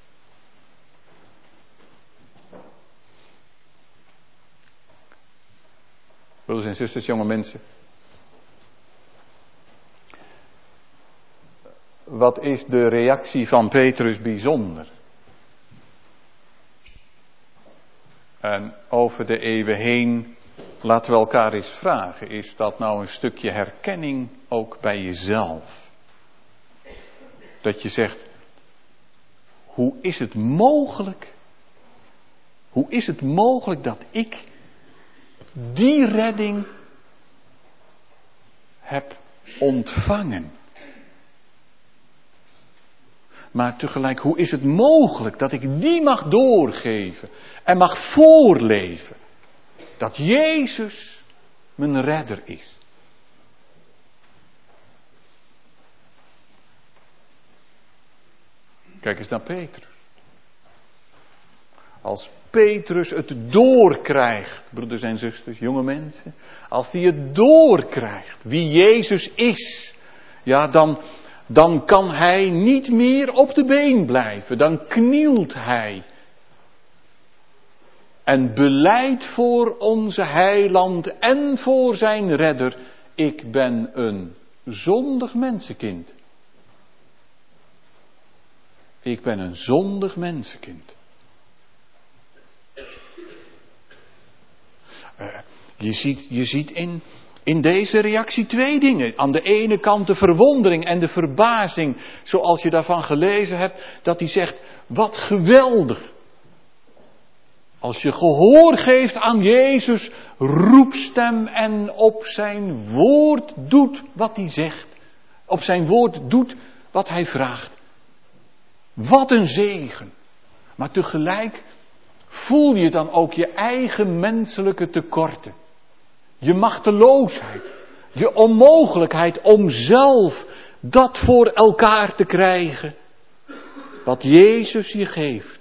Broeders en zusters, jonge mensen. Wat is de reactie van Petrus bijzonder? En over de eeuwen heen laten we elkaar eens vragen. Is dat nou een stukje herkenning ook bij jezelf? Dat je zegt, hoe is het mogelijk? Hoe is het mogelijk dat ik die redding heb ontvangen? Maar tegelijk, hoe is het mogelijk dat ik die mag doorgeven en mag voorleven? Dat Jezus mijn redder is. Kijk eens naar Petrus. Als Petrus het doorkrijgt, broeders en zusters, jonge mensen. Als hij het doorkrijgt wie Jezus is. Ja, dan kan hij niet meer op de been blijven. Dan knielt hij. En belijdt voor onze heiland en voor zijn redder. Ik ben een zondig mensenkind. Ik ben een zondig mensenkind. Je ziet in deze reactie 2 dingen. Aan de ene kant de verwondering en de verbazing, zoals je daarvan gelezen hebt, dat hij zegt, wat geweldig. Als je gehoor geeft aan Jezus, roepstem en op zijn woord doet wat hij zegt. Op zijn woord doet wat hij vraagt. Wat een zegen. Maar tegelijk voel je dan ook je eigen menselijke tekorten. Je machteloosheid. Je onmogelijkheid om zelf dat voor elkaar te krijgen. Wat Jezus je geeft.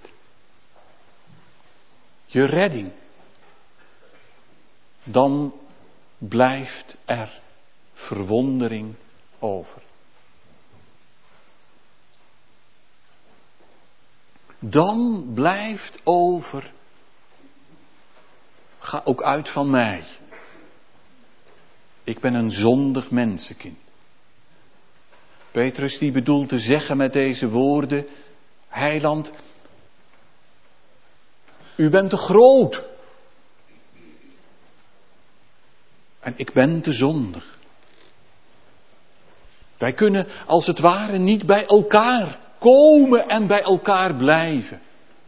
Je redding. Dan blijft er verwondering over. Dan blijft over. Ga ook uit van mij. Ik ben een zondig mensenkind. Petrus die bedoelt te zeggen met deze woorden: Heiland, u bent te groot. En ik ben te zondig. Wij kunnen als het ware niet bij elkaar komen en bij elkaar blijven.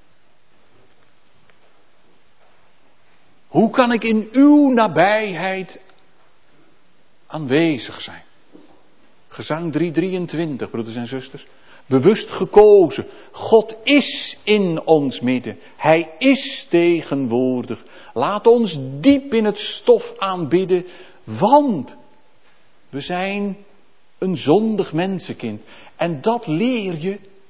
Hoe kan ik in uw nabijheid aanwezig zijn? Gezang 323, broeders en zusters. Bewust gekozen. God is in ons midden. Hij is tegenwoordig. Laat ons diep in het stof aanbidden. Want we zijn een zondig mensenkind. En dat leer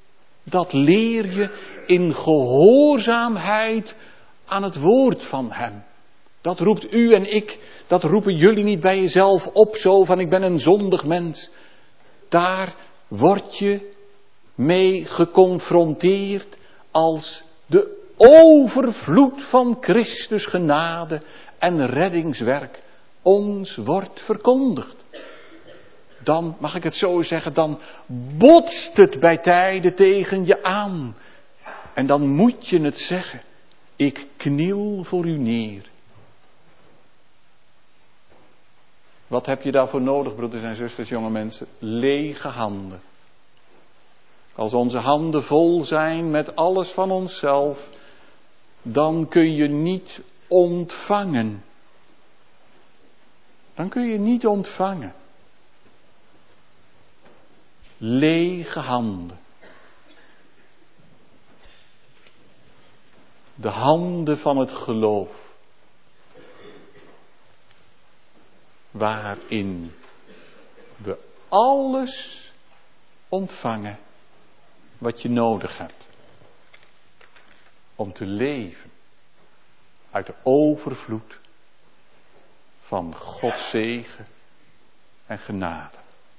je in gehoorzaamheid aan het woord van hem. Dat roept u en ik, dat roepen jullie niet bij jezelf op zo van ik ben een zondig mens. Daar word je mee geconfronteerd als de overvloed van Christus genade en reddingswerk ons wordt verkondigd. Dan, mag ik het zo zeggen, dan botst het bij tijden tegen je aan. En dan moet je het zeggen. Ik kniel voor u neer. Wat heb je daarvoor nodig, broeders en zusters, jonge mensen? Lege handen. Als onze handen vol zijn met alles van onszelf, dan kun je niet ontvangen. Dan kun je niet ontvangen. Lege handen. De handen van het geloof. Waarin we alles ontvangen wat je nodig hebt. Om te leven uit de overvloed van Gods zegen en genade.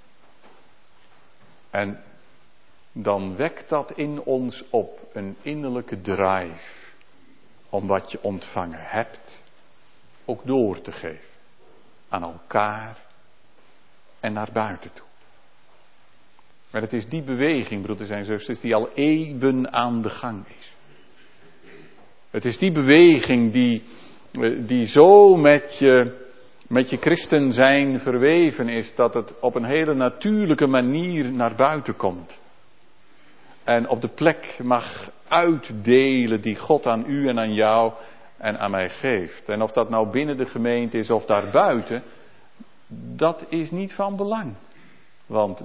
En dan wekt dat in ons op een innerlijke drive om wat je ontvangen hebt ook door te geven aan elkaar en naar buiten toe. Maar het is die beweging, broeders en zusters, die al eeuwen aan de gang is. Het is die beweging die zo met je christen zijn verweven is, dat het op een hele natuurlijke manier naar buiten komt. En op de plek mag uitdelen die God aan u en aan jou en aan mij geeft. En of dat nou binnen de gemeente is of daarbuiten, dat is niet van belang. Want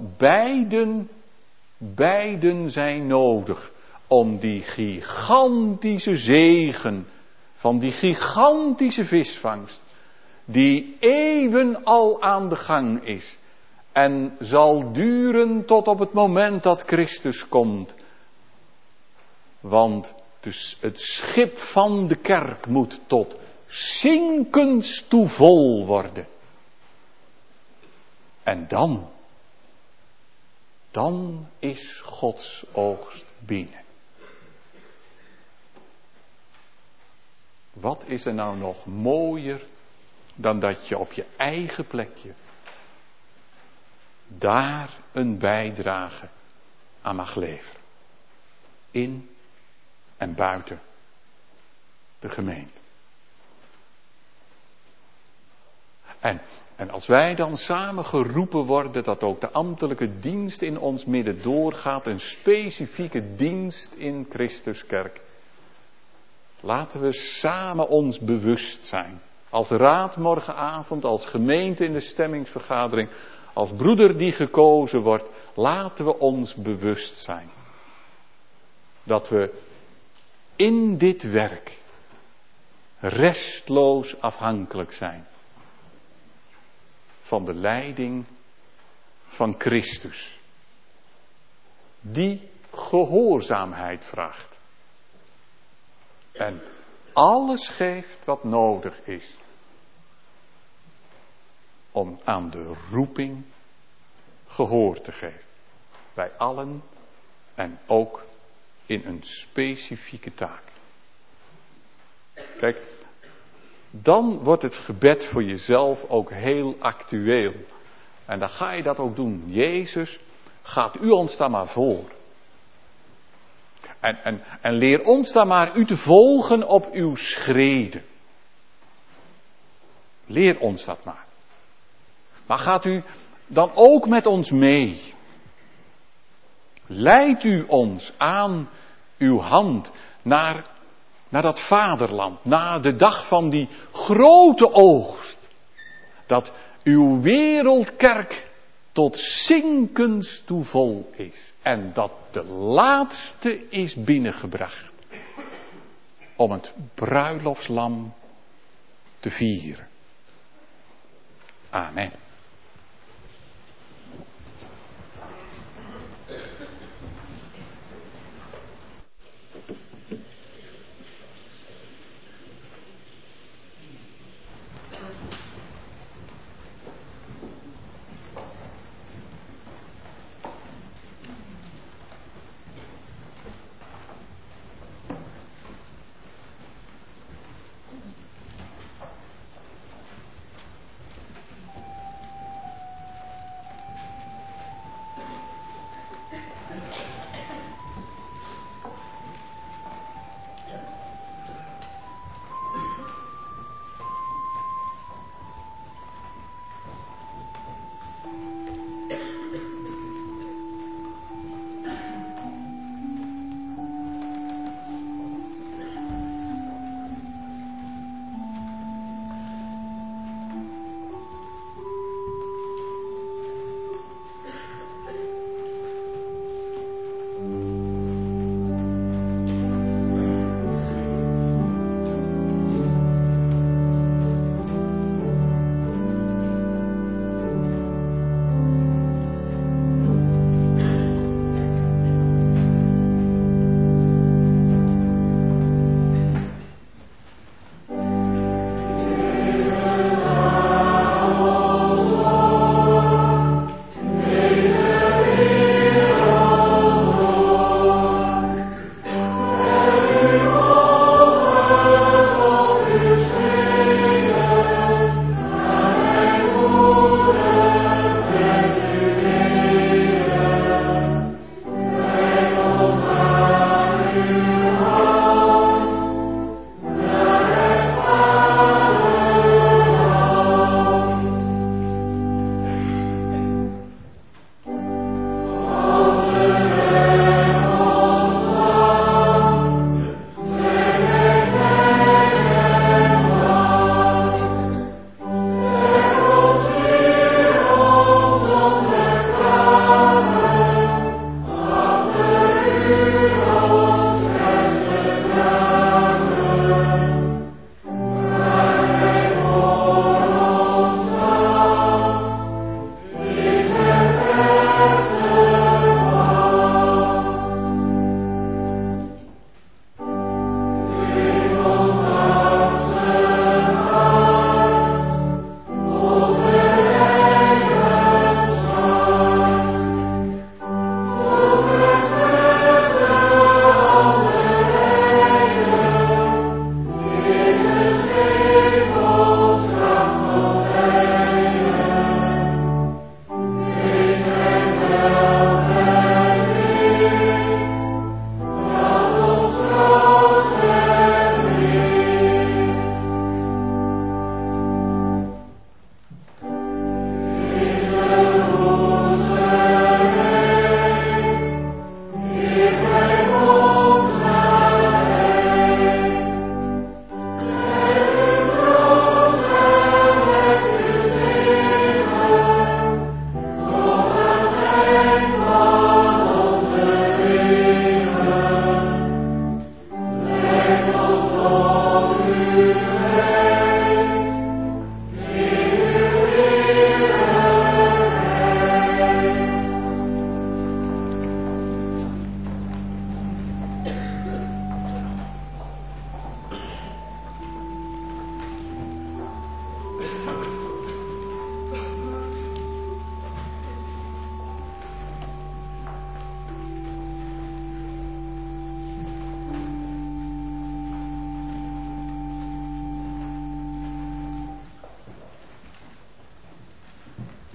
beiden zijn nodig om die gigantische zegen van die gigantische visvangst, die eeuwen al aan de gang is en zal duren tot op het moment dat Christus komt. Want dus het schip van de kerk moet tot zinkens toe vol worden. En dan is Gods oogst binnen. Wat is er nou nog mooier dan dat je op je eigen plekje daar een bijdrage aan mag leveren. In en buiten de gemeente. En als wij dan samen geroepen worden dat ook de ambtelijke dienst in ons midden doorgaat, een specifieke dienst in Christuskerk. Laten we samen ons bewust zijn. Als raad morgenavond, als gemeente in de stemmingsvergadering, als broeder die gekozen wordt, laten we ons bewust zijn. dat we in dit werk restloos afhankelijk zijn van de leiding van Christus, die gehoorzaamheid vraagt en alles geeft wat nodig is om aan de roeping gehoor te geven. Bij allen en ook in een specifieke taak. Kijk, dan wordt het gebed voor jezelf ook heel actueel. En dan ga je dat ook doen. Jezus, gaat u ons daar maar voor. En leer ons daar maar u te volgen op uw schreden. Leer ons dat maar. Maar gaat u dan ook met ons mee? Leidt u ons aan uw hand naar dat vaderland, naar de dag van die grote oogst. Dat uw wereldkerk tot zinkens toe vol is. En dat de laatste is binnengebracht. Om het bruiloftslam te vieren. Amen.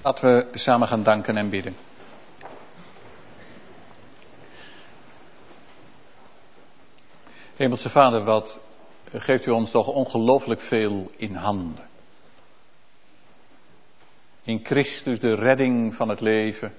Laten we samen gaan danken en bidden. Hemelse Vader, wat geeft u ons toch ongelooflijk veel in handen. In Christus de redding van het leven.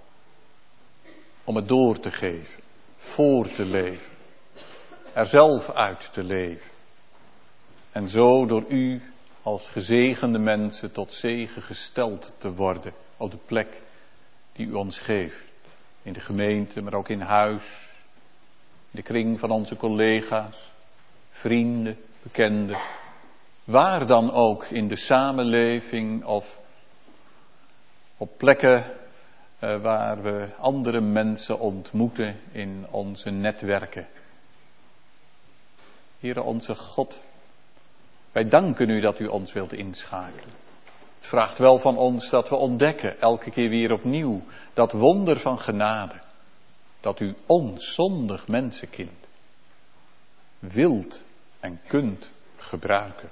Om het door te geven. Voor te leven. Er zelf uit te leven. En zo door u als gezegende mensen tot zegen gesteld te worden. Op de plek die u ons geeft. In de gemeente, maar ook in huis. In de kring van onze collega's. Vrienden, bekenden. Waar dan ook in de samenleving of op plekken waar we andere mensen ontmoeten in onze netwerken. Heere onze God, wij danken u dat u ons wilt inschakelen. Het vraagt wel van ons dat we ontdekken, elke keer weer opnieuw, dat wonder van genade. Dat u ons zondig mensenkind wilt en kunt gebruiken.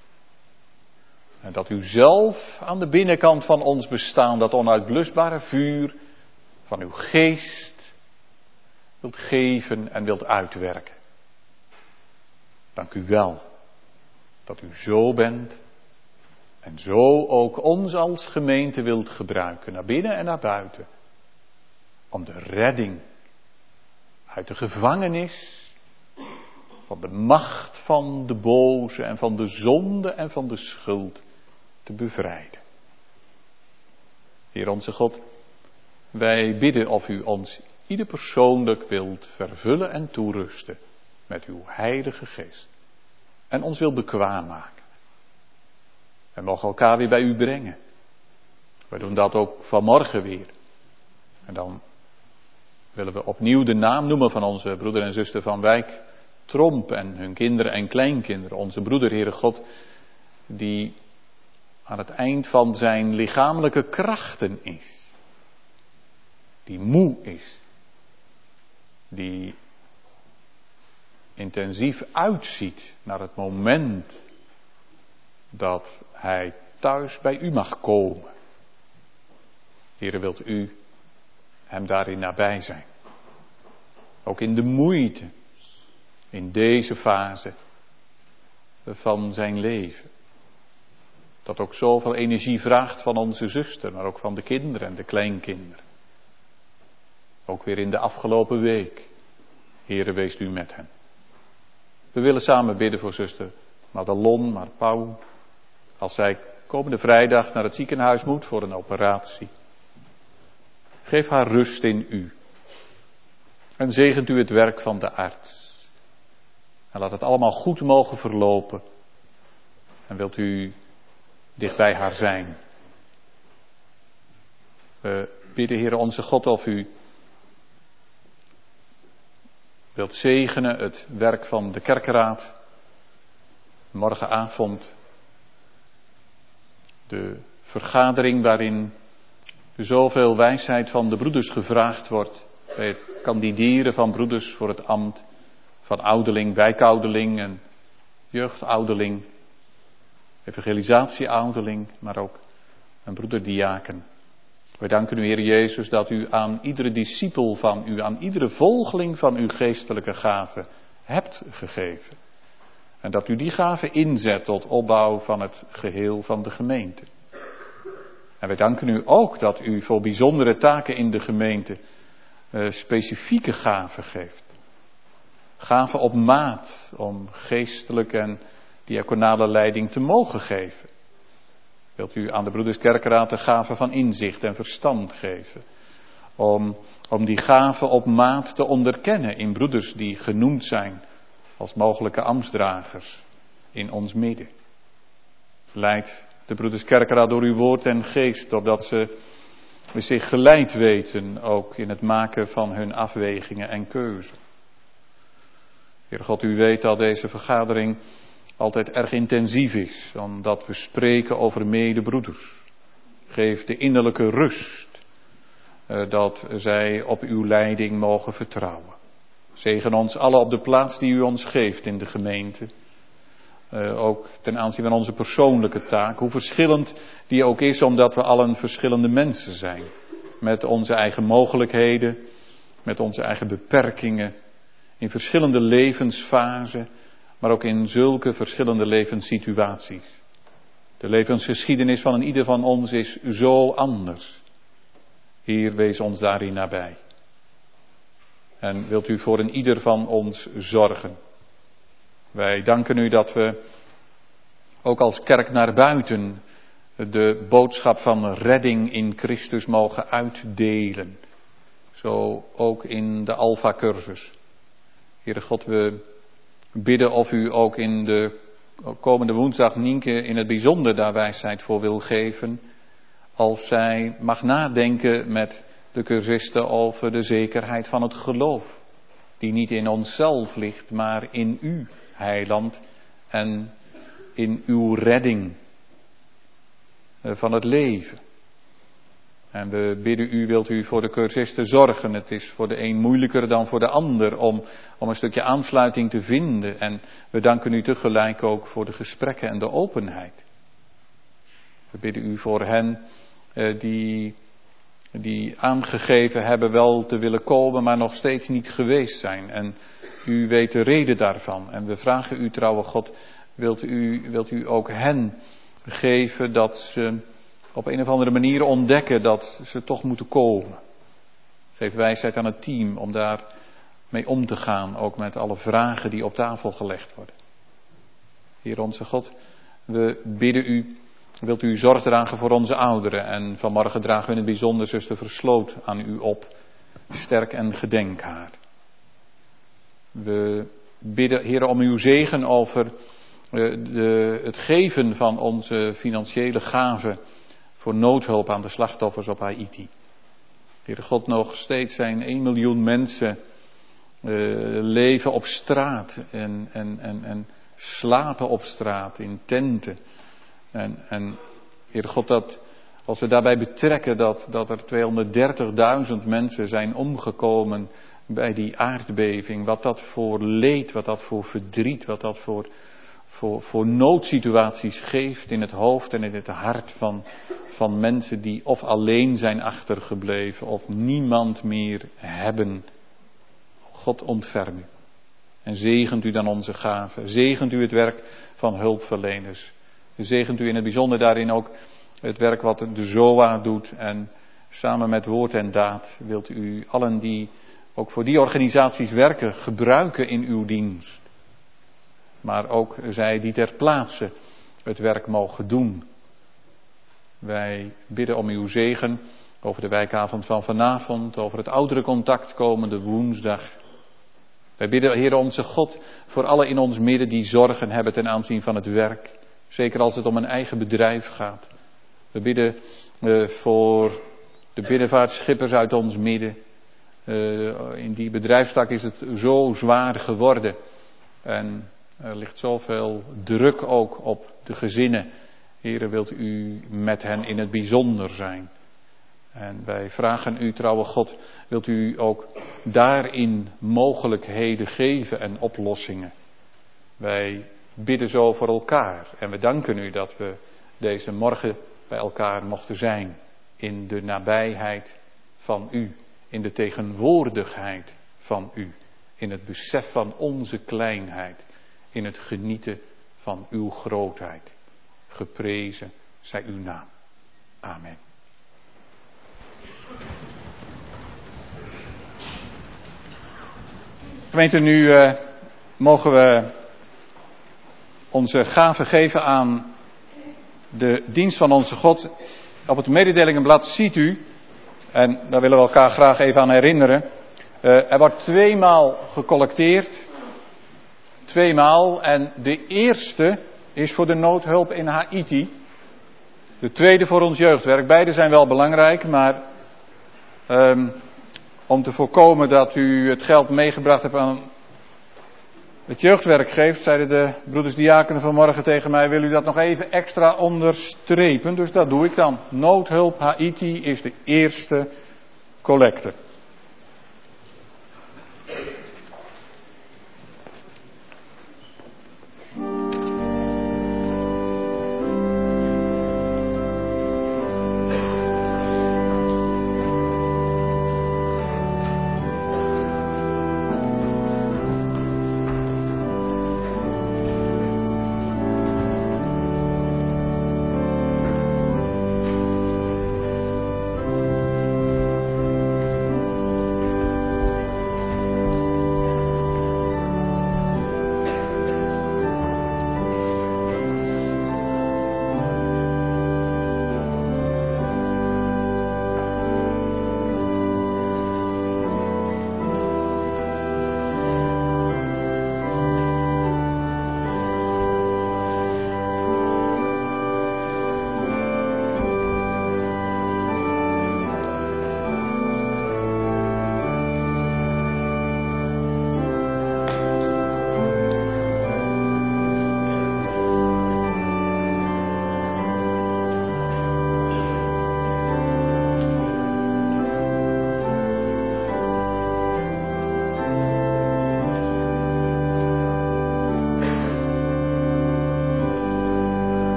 En dat u zelf aan de binnenkant van ons bestaan, dat onuitblusbare vuur van uw geest wilt geven en wilt uitwerken. Dank u wel dat u zo bent en zo ook ons als gemeente wilt gebruiken, naar binnen en naar buiten, om de redding uit de gevangenis van de macht van de boze en van de zonde en van de schuld te bevrijden. Heer onze God, wij bidden of u ons ieder persoonlijk wilt vervullen en toerusten met uw heilige geest. En ons wilt bekwaam maken. En mogen elkaar weer bij u brengen. Wij doen dat ook vanmorgen weer. En dan willen we opnieuw de naam noemen van onze broeder en zuster van Wijk Tromp en hun kinderen en kleinkinderen. Onze broeder, Heere God, die aan het eind van zijn lichamelijke krachten is. Die moe is. Die intensief uitziet naar het moment dat hij thuis bij u mag komen. Heere, wilt u hem daarin nabij zijn. Ook in de moeite. In deze fase van zijn leven. Dat ook zoveel energie vraagt van onze zuster, maar ook van de kinderen en de kleinkinderen. Ook weer in de afgelopen week. Heere, wees u met hem. We willen samen bidden voor zuster Madelon, maar Paul. Als zij komende vrijdag naar het ziekenhuis moet voor een operatie. Geef haar rust in u. En zegent u het werk van de arts. En laat het allemaal goed mogen verlopen. En wilt u dicht bij haar zijn. We bidden, Heere onze God, of u wilt zegenen het werk van de kerkenraad. Morgenavond de vergadering waarin zoveel wijsheid van de broeders gevraagd wordt. Bij het kandideren van broeders voor het ambt van ouderling, wijkouderling en jeugdouderling. Evangelisatieouderling, maar ook een broederdiaken. Wij danken u, Heer Jezus, dat u aan iedere discipel van u, aan iedere volgeling van uw geestelijke gave hebt gegeven. En dat u die gave inzet tot opbouw van het geheel van de gemeente. En wij danken u ook dat u voor bijzondere taken in de gemeente specifieke gaven geeft. Gaven op maat om geestelijke en diaconale leiding te mogen geven. Wilt u aan de broederskerkenraad de gave van inzicht en verstand geven. Om die gaven op maat te onderkennen in broeders die genoemd zijn als mogelijke ambtsdragers in ons midden. Leid de broederskerkenraad door uw woord en geest, opdat ze zich geleid weten ook in het maken van hun afwegingen en keuze. Heer God, u weet dat deze vergadering altijd erg intensief is, omdat we spreken over medebroeders. Geef de innerlijke rust, dat zij op uw leiding mogen vertrouwen. Zegen ons allen op de plaats die u ons geeft in de gemeente. Ook ten aanzien van onze persoonlijke taak. Hoe verschillend die ook is, omdat we allen verschillende mensen zijn. Met onze eigen mogelijkheden, met onze eigen beperkingen. In verschillende levensfasen, maar ook in zulke verschillende levenssituaties. De levensgeschiedenis van ieder van ons is zo anders. Heer, wees ons daarin nabij. En wilt u voor een ieder van ons zorgen. Wij danken u dat we ook als kerk naar buiten de boodschap van redding in Christus mogen uitdelen. Zo ook in de Alpha-cursus. Heere God, we bidden of u ook in de komende woensdag Nienke in het bijzonder daar wijsheid voor wil geven. Als zij mag nadenken met de cursisten over de zekerheid van het geloof. Die niet in onszelf ligt, maar in u, Heiland. En in uw redding van het leven. En we bidden u, wilt u voor de cursisten zorgen. Het is voor de een moeilijker dan voor de ander om een stukje aansluiting te vinden. En we danken u tegelijk ook voor de gesprekken en de openheid. We bidden u voor hen die aangegeven hebben wel te willen komen, maar nog steeds niet geweest zijn. En u weet de reden daarvan. En we vragen u, trouwe God, wilt u ook hen geven dat ze op een of andere manier ontdekken dat ze toch moeten komen. Geef wijsheid aan het team om daar mee om te gaan, ook met alle vragen die op tafel gelegd worden. Heer onze God, we bidden u, wilt u zorg dragen voor onze ouderen. En vanmorgen dragen we in het bijzonder zuster Versloot aan u op. Sterk en gedenk haar. We bidden, Heer, om uw zegen over het geven van onze financiële gaven voor noodhulp aan de slachtoffers op Haiti. Heer God, nog steeds zijn 1 miljoen mensen leven op straat en slapen op straat in tenten. En Heer God, dat als we daarbij betrekken dat er 230.000 mensen zijn omgekomen bij die aardbeving, wat dat voor leed, wat dat voor verdriet, wat dat voor noodsituaties geeft in het hoofd en in het hart van mensen die of alleen zijn achtergebleven of niemand meer hebben. God, ontferm u. En zegent u dan onze gaven. Zegent u het werk van hulpverleners. Zegent u in het bijzonder daarin ook het werk wat de ZOA doet. En samen met woord en daad wilt u allen die ook voor die organisaties werken gebruiken in uw dienst. Maar ook zij die ter plaatse het werk mogen doen. Wij bidden om uw zegen over de wijkavond van vanavond, over het ouderencontact komende woensdag. Wij bidden, Heer onze God, voor alle in ons midden die zorgen hebben ten aanzien van het werk. Zeker als het om een eigen bedrijf gaat. We bidden voor de binnenvaartschippers uit ons midden. In die bedrijfstak is het zo zwaar geworden. En er ligt zoveel druk ook op de gezinnen. Heere, wilt u met hen in het bijzonder zijn. En wij vragen u, trouwe God, wilt u ook daarin mogelijkheden geven en oplossingen. Wij bidden zo voor elkaar. En we danken u dat we deze morgen bij elkaar mochten zijn. In de nabijheid van u. In de tegenwoordigheid van u. In het besef van onze kleinheid. In het genieten van uw grootheid. Geprezen zij uw naam. Amen. Gemeente, nu mogen we onze gaven geven aan de dienst van onze God. Op het mededelingenblad ziet u, en daar willen we elkaar graag even aan herinneren. Er wordt 2 maal gecollecteerd. 2 maal. En de eerste is voor de noodhulp in Haiti. De tweede voor ons jeugdwerk. Beide zijn wel belangrijk, maar om te voorkomen dat u het geld meegebracht hebt aan het jeugdwerk geeft, zeiden de broeders diakenen vanmorgen tegen mij, wil u dat nog even extra onderstrepen? Dus dat doe ik dan. Noodhulp Haiti is de eerste collecte.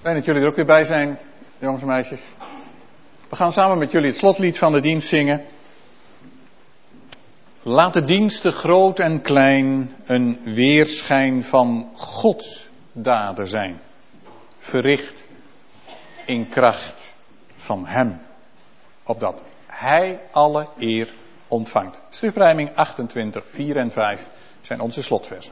Fijn dat jullie er ook weer bij zijn, jongens en meisjes. We gaan samen met jullie het slotlied van de dienst zingen. Laat de diensten groot en klein een weerschijn van Gods daden zijn. Verricht in kracht van Hem. Opdat Hij alle eer ontvangt. Schriftrijming 28, 4 en 5 zijn onze slotversen.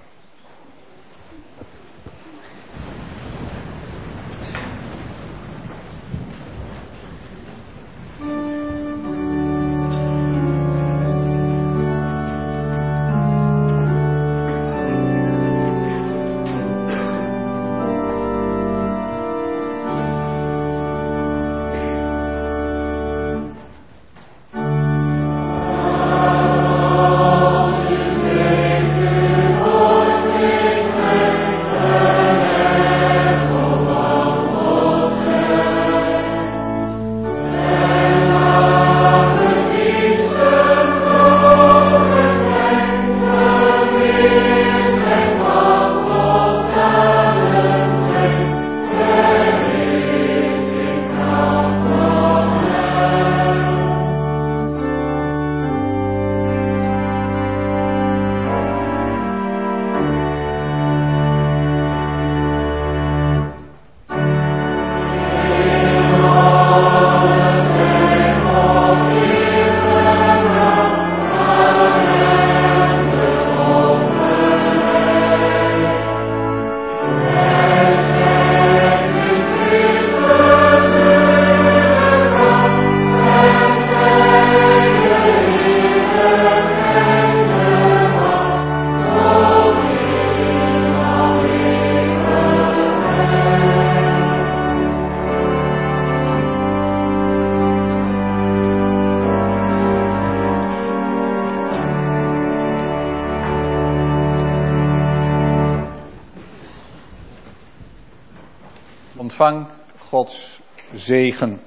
Ontvang Gods zegen.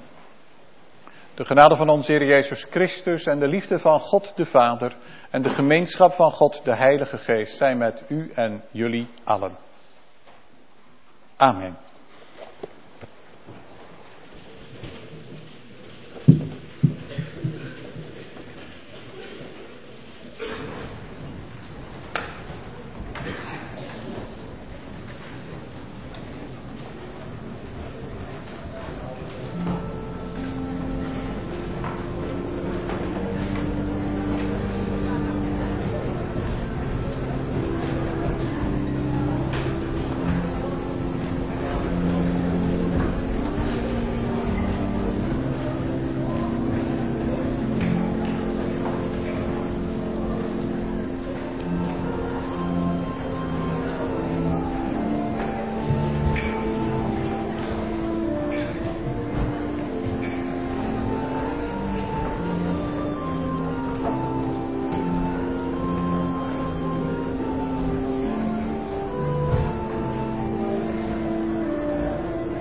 De genade van onze Heer Jezus Christus en de liefde van God de Vader en de gemeenschap van God de Heilige Geest zijn met u en jullie allen. Amen.